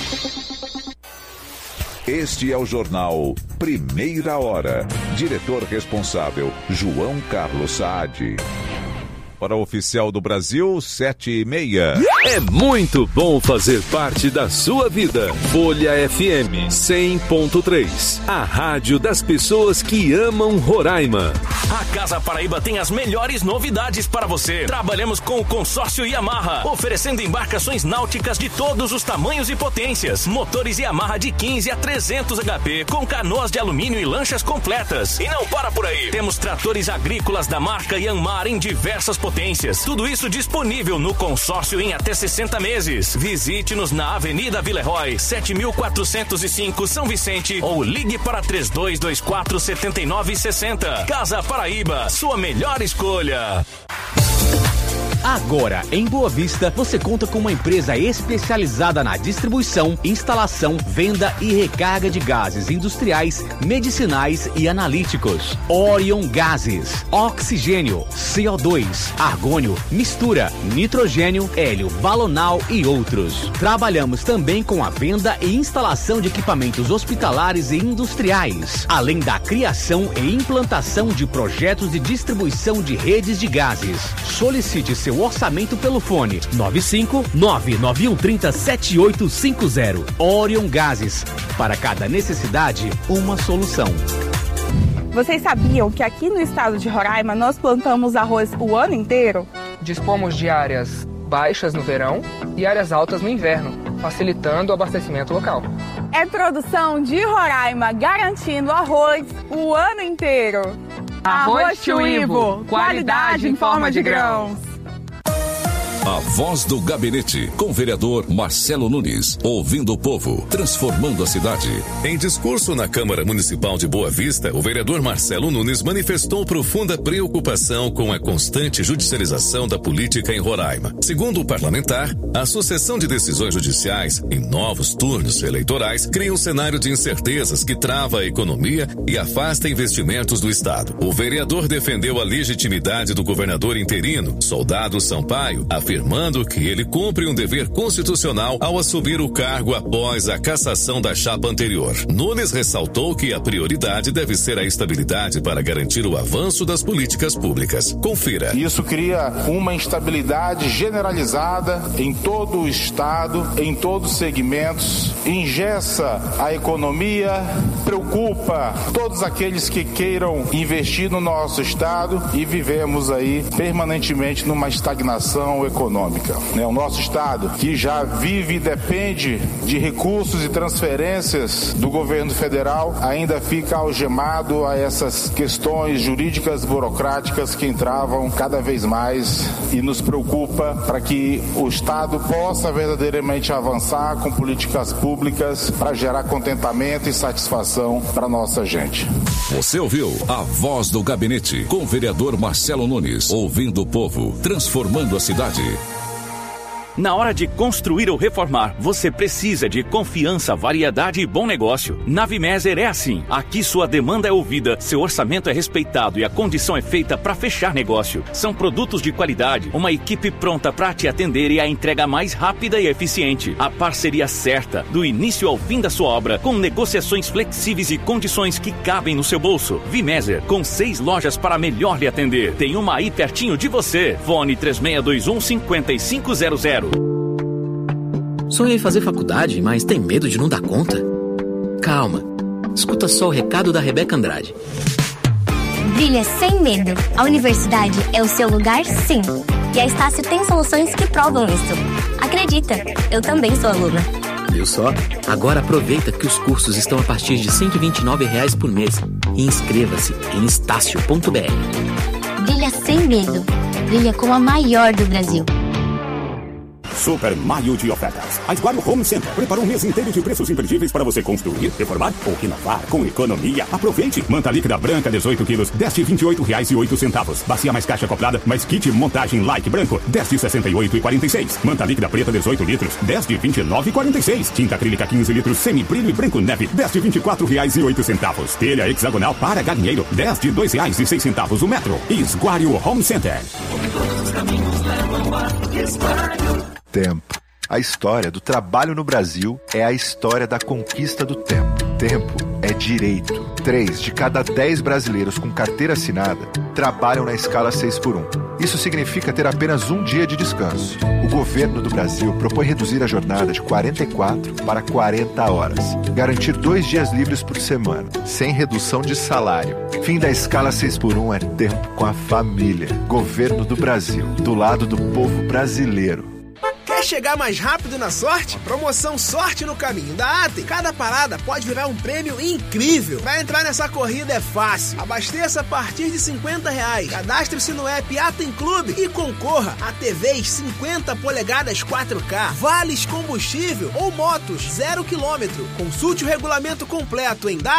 Este é o jornal Primeira Hora. Diretor responsável, João Carlos Saad. Hora oficial do Brasil, 7h30. É muito bom fazer parte da sua vida. Folha FM 100.3. A rádio das pessoas que amam Roraima. A Casa Paraíba tem as melhores novidades para você. Trabalhamos com o consórcio Yamaha, oferecendo embarcações náuticas de todos os tamanhos e potências. Motores Yamaha de 15 a 300 HP, com canoas de alumínio e lanchas completas. E não para por aí. Temos tratores agrícolas da marca Yanmar em diversas potências. Tudo isso disponível no consórcio em até 60 meses. Visite-nos na Avenida Villeroy, 7.405 São Vicente, ou ligue para 3224-7960. Casa Paraíba, sua melhor escolha. Agora, em Boa Vista, você conta com uma empresa especializada na distribuição, instalação, venda e recarga de gases industriais, medicinais e analíticos. Orion Gases, oxigênio, CO2, argônio, mistura, nitrogênio, hélio, balonal e outros. Trabalhamos também com a venda e instalação de equipamentos hospitalares e industriais, além da criação e implantação de projetos de distribuição de redes de gases. Solicite seu orçamento pelo fone 95991307850. Orion Gases. Para cada necessidade, uma solução. Vocês sabiam que aqui no estado de Roraima nós plantamos arroz o ano inteiro? Dispomos de áreas baixas no verão e áreas altas no inverno, facilitando o abastecimento local. É produção de Roraima, garantindo arroz o ano inteiro. Arroz Tio Ivo, qualidade em forma de grãos. A Voz do Gabinete, com o vereador Marcelo Nunes, ouvindo o povo, transformando a cidade. Em discurso na Câmara Municipal de Boa Vista, o vereador Marcelo Nunes manifestou profunda preocupação com a constante judicialização da política em Roraima. Segundo o parlamentar, a sucessão de decisões judiciais em novos turnos eleitorais cria um cenário de incertezas que trava a economia e afasta investimentos do Estado. O vereador defendeu a legitimidade do governador interino, Soldado Sampaio, afirmando afirmando que ele cumpre um dever constitucional ao assumir o cargo após a cassação da chapa anterior. Nunes ressaltou que a prioridade deve ser a estabilidade para garantir o avanço das políticas públicas. Confira. Isso cria uma instabilidade generalizada em todo o Estado, em todos os segmentos, engessa a economia, preocupa todos aqueles que queiram investir no nosso Estado e vivemos aí permanentemente numa estagnação econômica. O nosso Estado, que já vive e depende de recursos e transferências do governo federal, ainda fica algemado a essas questões jurídicas burocráticas que entravam cada vez mais e nos preocupa para que o Estado possa verdadeiramente avançar com políticas públicas para gerar contentamento e satisfação para nossa gente. Você ouviu a Voz do Gabinete com o vereador Marcelo Nunes, ouvindo o povo, transformando a cidade. Na hora de construir ou reformar, você precisa de confiança, variedade e bom negócio. Na Vimeser é assim. Aqui sua demanda é ouvida, seu orçamento é respeitado e a condição é feita para fechar negócio. São produtos de qualidade, uma equipe pronta para te atender e a entrega mais rápida e eficiente. A parceria certa, do início ao fim da sua obra, com negociações flexíveis e condições que cabem no seu bolso. Vimeser, com 6 lojas para melhor lhe atender. Tem uma aí pertinho de você. Fone 3621-5500. Sonha em fazer faculdade, mas tem medo de não dar conta? Calma. Escuta só o recado da Rebeca Andrade. Brilha sem medo. A universidade é o seu lugar, sim. E a Estácio tem soluções que provam isso. Acredita, eu também sou aluna. Viu só? Agora aproveita que os cursos estão a partir de R$ 129 por mês. E inscreva-se em estácio.br. Brilha sem medo. Brilha como a maior do Brasil. Super Maio de ofertas. A Esguario Home Center preparou um mês inteiro de preços imperdíveis para você construir, reformar ou renovar com economia. Aproveite! Manta líquida branca 18 quilos, 10 de R$ 28,08. Bacia mais caixa acoplada, mais kit montagem like branco, 10 de R$ 68,46. Manta líquida preta 18 litros, 10 de R$ 29,46. Tinta acrílica 15 litros, semi-brilho e branco neve, 10 de R$ 24,08. Telha hexagonal para galinheiro, 10 de R$ 2,06 o metro. Esguario Home Center. Todos os caminhos levam a Esguario. Tempo. A história do trabalho no Brasil é a história da conquista do tempo. Tempo é direito. 3 de cada 10 brasileiros com carteira assinada trabalham na escala 6x1. Isso significa ter apenas um dia de descanso. O governo do Brasil propõe reduzir a jornada de 44 para 40 horas. Garantir 2 dias livres por semana, sem redução de salário. Fim da escala 6x1 é tempo com a família. Governo do Brasil, do lado do povo brasileiro. Quer chegar mais rápido na sorte? Promoção Sorte no Caminho da Atem. Cada parada pode virar um prêmio incrível. Pra entrar nessa corrida é fácil. Abasteça a partir de R$ 50. Cadastre-se no app Atem Clube e concorra a TVs 50 polegadas 4K, vales combustível ou motos 0 km. Consulte o regulamento completo em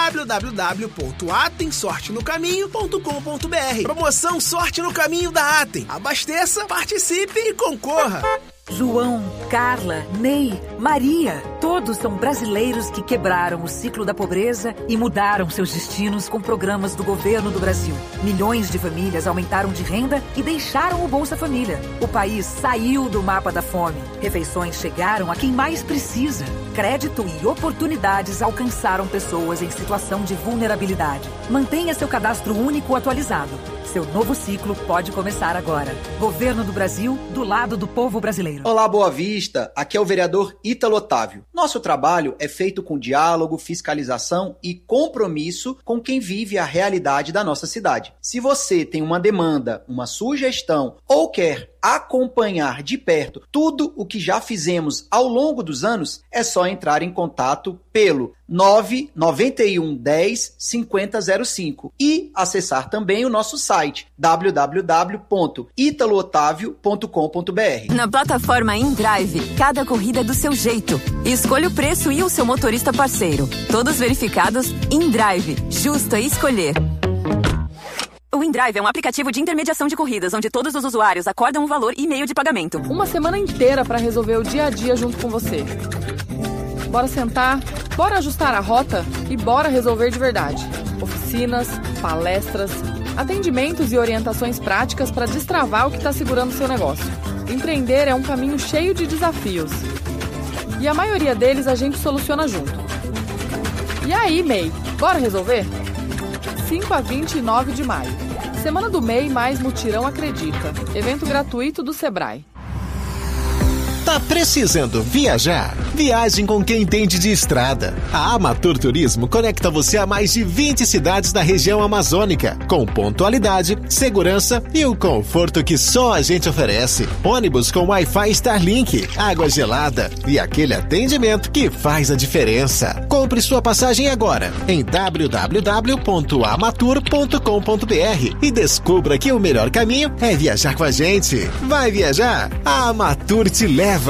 www.atemsortenocaminho.com.br. Promoção Sorte no Caminho da Atem. Abasteça, participe e concorra. João, Carla, Ney, Maria, todos são brasileiros que quebraram o ciclo da pobreza e mudaram seus destinos com programas do governo do Brasil. Milhões de famílias aumentaram de renda e deixaram o Bolsa Família. O país saiu do mapa da fome. Refeições chegaram a quem mais precisa. Crédito e oportunidades alcançaram pessoas em situação de vulnerabilidade. Mantenha seu cadastro único atualizado. Seu novo ciclo pode começar agora. Governo do Brasil, do lado do povo brasileiro. Olá, Boa Vista. Aqui é o vereador Ítalo Otávio. Nosso trabalho é feito com diálogo, fiscalização e compromisso com quem vive a realidade da nossa cidade. Se você tem uma demanda, uma sugestão ou quer acompanhar de perto tudo o que já fizemos ao longo dos anos, é só entrar em contato pelo 991 10 5005 e acessar também o nosso site www.italootavio.com.br. Na plataforma InDrive, cada corrida é do seu jeito. Escolha o preço e o seu motorista parceiro. Todos verificados. InDrive, justo é escolher. O InDrive é um aplicativo de intermediação de corridas, onde todos os usuários acordam um valor e meio de pagamento. Uma semana inteira para resolver o dia a dia junto com você. Bora sentar, bora ajustar a rota e bora resolver de verdade. Oficinas, palestras, atendimentos e orientações práticas para destravar o que está segurando o seu negócio. Empreender é um caminho cheio de desafios. E a maioria deles a gente soluciona junto. E aí, MEI, bora resolver? 5 a 29 de maio. Semana do MEI mais Mutirão Acredita. Evento gratuito do Sebrae. Tá precisando viajar? Viagem com quem entende de estrada. A Amatur Turismo conecta você a mais de 20 cidades da região amazônica, com pontualidade, segurança e o conforto que só a gente oferece. Ônibus com Wi-Fi Starlink, água gelada e aquele atendimento que faz a diferença. Compre sua passagem agora em www.amatur.com.br e descubra que o melhor caminho é viajar com a gente. Vai viajar? A Amatur te leva.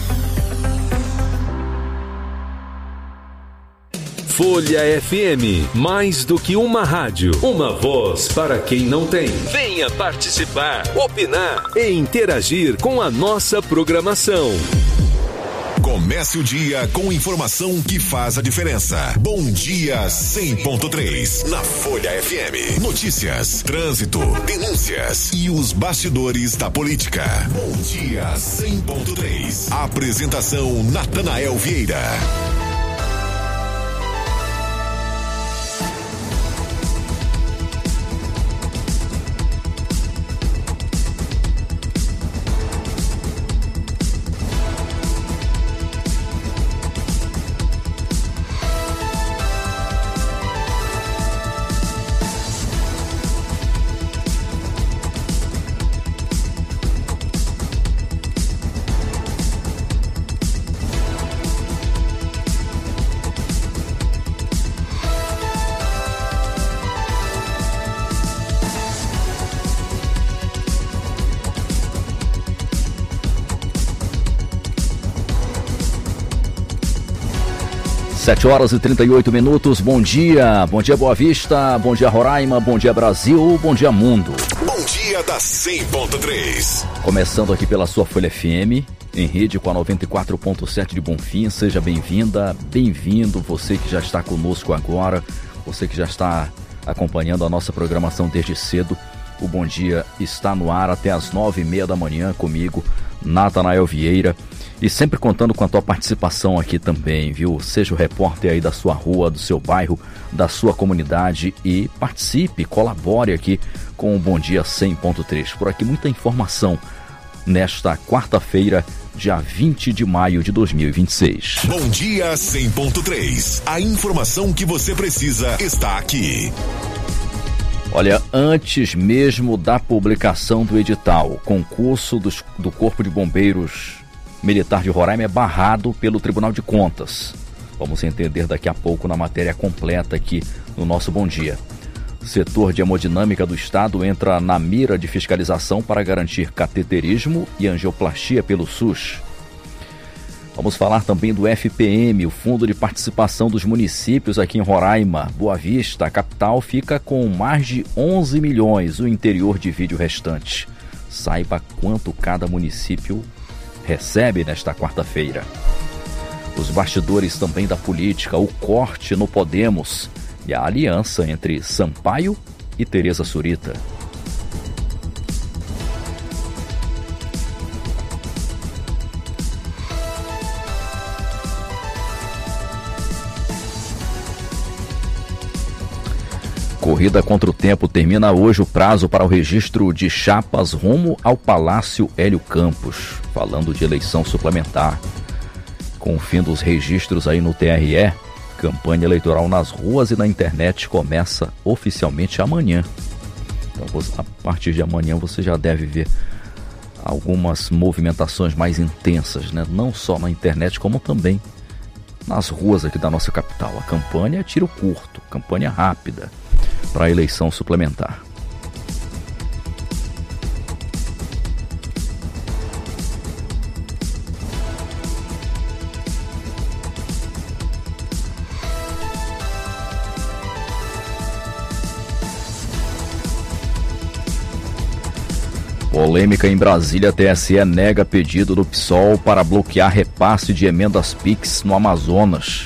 Folha FM, mais do que uma rádio, uma voz para quem não tem. Venha participar, opinar e interagir com a nossa programação. Comece o dia com informação que faz a diferença. Bom dia 100.3 na Folha FM. Notícias, trânsito, denúncias e os bastidores da política. Bom dia 100.3. Apresentação Natanael Vieira. Sete horas e 38 minutos, bom dia Boa Vista, bom dia Roraima, bom dia Brasil, bom dia mundo. Bom dia da 100.3. Começando aqui pela sua Folha FM, em rede com a 94.7 de Bonfim, seja bem-vinda, bem-vindo, você que já está conosco agora, você que já está acompanhando a nossa programação desde cedo. O Bom Dia está no ar até as 9h30 da manhã comigo, Natanael Vieira. E sempre contando com a tua participação aqui também, viu? Seja o repórter aí da sua rua, do seu bairro, da sua comunidade e participe, colabore aqui com o Bom Dia 100.3. Por aqui muita informação nesta quarta-feira, dia 20 de maio de 2026. Bom Dia 100.3. A informação que você precisa está aqui. Olha, antes mesmo da publicação do edital, o concurso do Corpo de Bombeiros Militar de Roraima é barrado pelo Tribunal de Contas. Vamos entender daqui a pouco na matéria completa aqui no nosso Bom Dia. O setor de hemodinâmica do Estado entra na mira de fiscalização para garantir cateterismo e angioplastia pelo SUS. Vamos falar também do FPM, o Fundo de Participação dos Municípios aqui em Roraima. Boa Vista, a capital, fica com mais de 11 milhões, o interior divide o restante. Saiba quanto cada município recebe nesta quarta-feira. Os bastidores também da política, o corte no Podemos e a aliança entre Sampaio e Tereza Surita. Corrida contra o tempo, termina hoje o prazo para o registro de chapas rumo ao Palácio Hélio Campos. Falando de eleição suplementar. Com o fim dos registros aí no TRE, campanha eleitoral nas ruas e na internet começa oficialmente amanhã. Então, a partir de amanhã você já deve ver algumas movimentações mais intensas, né? Não só na internet, como também nas ruas aqui da nossa capital. A campanha é tiro curto, campanha rápida para a eleição suplementar. Polêmica em Brasília, TSE nega pedido do PSOL para bloquear repasse de emendas PIX no Amazonas.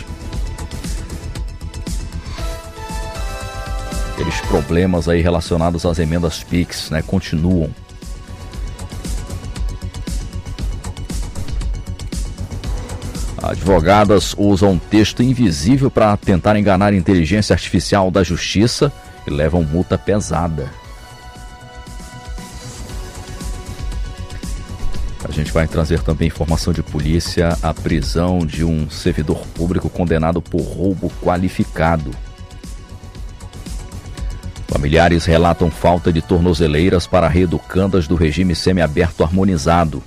Aqueles problemas aí relacionados às emendas PIX, né, continuam. Advogadas usam texto invisível para tentar enganar a inteligência artificial da justiça e levam multa pesada. A gente vai trazer também informação de polícia, a prisão de um servidor público condenado por roubo qualificado. Familiares relatam falta de tornozeleiras para reeducandas do regime semiaberto harmonizado.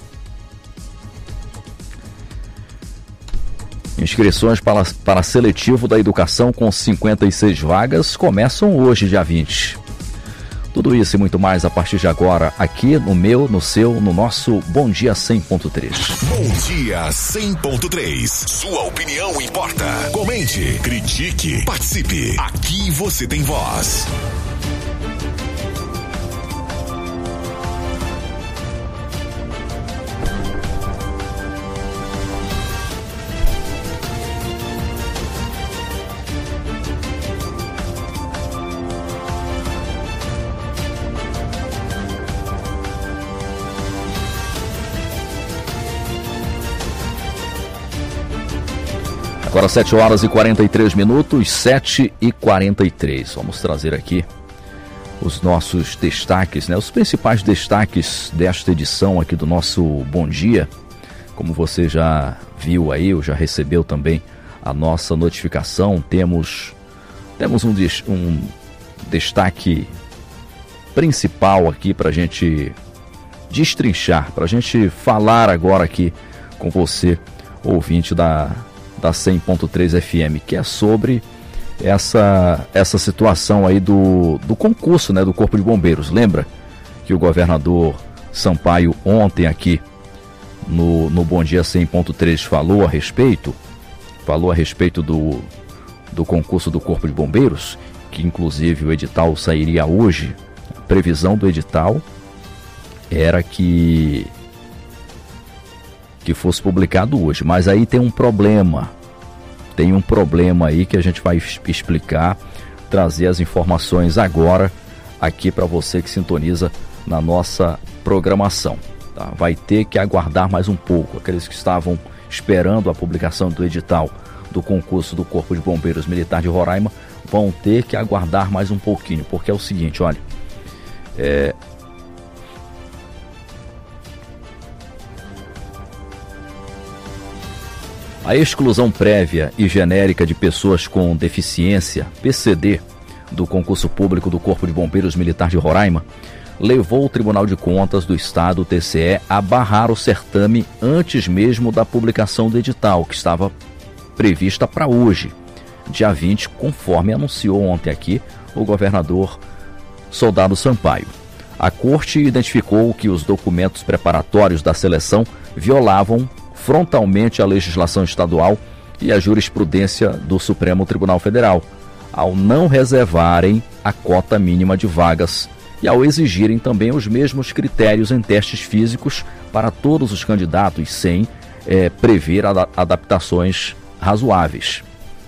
Inscrições para seletivo da educação com 56 vagas começam hoje, dia 20. Tudo isso e muito mais a partir de agora, aqui no meu, no seu, no nosso Bom Dia 100.3. Bom Dia 100.3. Sua opinião importa. Comente, critique, participe. Aqui você tem voz. Agora 7 horas e 43 minutos, 7h43. Vamos trazer aqui os nossos destaques, né? Os principais destaques desta edição aqui do nosso Bom Dia. Como você já viu aí, ou já recebeu também a nossa notificação, temos um destaque principal aqui para a gente destrinchar, para a gente falar agora aqui com você, ouvinte da 100.3 FM, que é sobre essa situação aí do concurso, né, do Corpo de Bombeiros. Lembra que o governador Sampaio ontem aqui no Bom Dia 100.3 falou a respeito do concurso do Corpo de Bombeiros, que inclusive o edital sairia hoje. A previsão do edital era que fosse publicado hoje, mas aí tem um problema aí que a gente vai explicar, trazer as informações agora aqui para você que sintoniza na nossa programação, tá? Vai ter que aguardar mais um pouco. Aqueles que estavam esperando a publicação do edital do concurso do Corpo de Bombeiros Militar de Roraima vão ter que aguardar mais um pouquinho, porque é o seguinte, olha, a exclusão prévia e genérica de pessoas com deficiência, PCD, do concurso público do Corpo de Bombeiros Militar de Roraima, levou o Tribunal de Contas do Estado, o TCE, a barrar o certame antes mesmo da publicação do edital, que estava prevista para hoje, dia 20, conforme anunciou ontem aqui o governador Soldado Sampaio. A Corte identificou que os documentos preparatórios da seleção violavam frontalmente a legislação estadual e a jurisprudência do Supremo Tribunal Federal, ao não reservarem a cota mínima de vagas e ao exigirem também os mesmos critérios em testes físicos para todos os candidatos, sem prever adaptações razoáveis.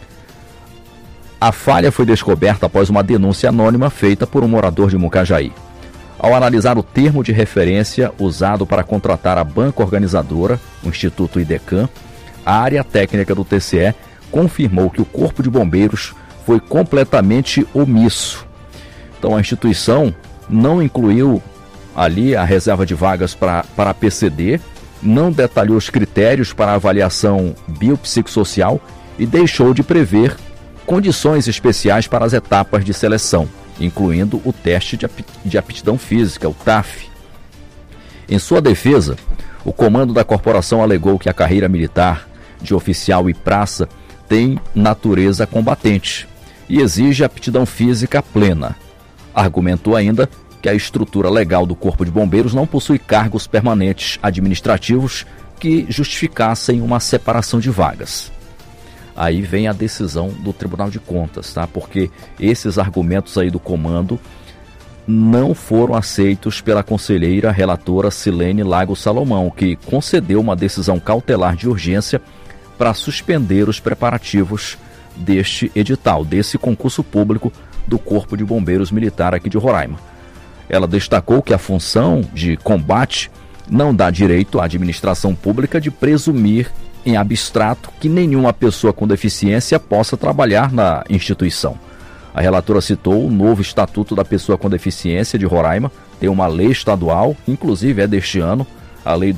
A falha foi descoberta após uma denúncia anônima feita por um morador de Mucajaí. Ao analisar o termo de referência usado para contratar a banca organizadora, o Instituto IDECAM, a área técnica do TCE confirmou que o Corpo de Bombeiros foi completamente omisso. Então a instituição não incluiu ali a reserva de vagas para a PCD, não detalhou os critérios para a avaliação biopsicossocial e deixou de prever condições especiais para as etapas de seleção, incluindo o teste de aptidão física, o TAF. Em sua defesa, o comando da corporação alegou que a carreira militar de oficial e praça tem natureza combatente e exige aptidão física plena. Argumentou ainda que a estrutura legal do Corpo de Bombeiros não possui cargos permanentes administrativos que justificassem uma separação de vagas. Aí vem a decisão do Tribunal de Contas, tá? Porque esses argumentos aí do comando não foram aceitos pela conselheira relatora Silene Lago Salomão, que concedeu uma decisão cautelar de urgência para suspender os preparativos deste edital, desse concurso público do Corpo de Bombeiros Militar aqui de Roraima. Ela destacou que a função de combate não dá direito à administração pública de presumir em abstrato que nenhuma pessoa com deficiência possa trabalhar na instituição. A relatora citou o novo Estatuto da Pessoa com Deficiência de Roraima, tem uma lei estadual, inclusive é deste ano, a Lei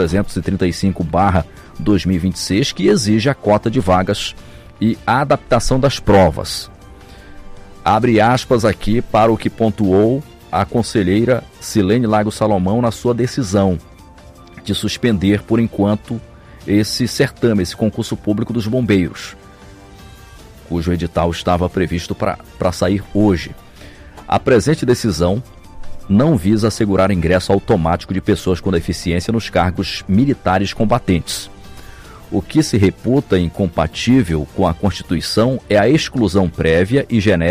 2.335/2026, que exige a cota de vagas e a adaptação das provas. Abre aspas aqui para o que pontuou a conselheira Silene Lago Salomão na sua decisão de suspender, por enquanto, esse certame, esse concurso público dos bombeiros, cujo edital estava previsto para sair hoje. A presente decisão não visa assegurar ingresso automático de pessoas com deficiência nos cargos militares combatentes. O que se reputa incompatível com a Constituição é a exclusão prévia e genérica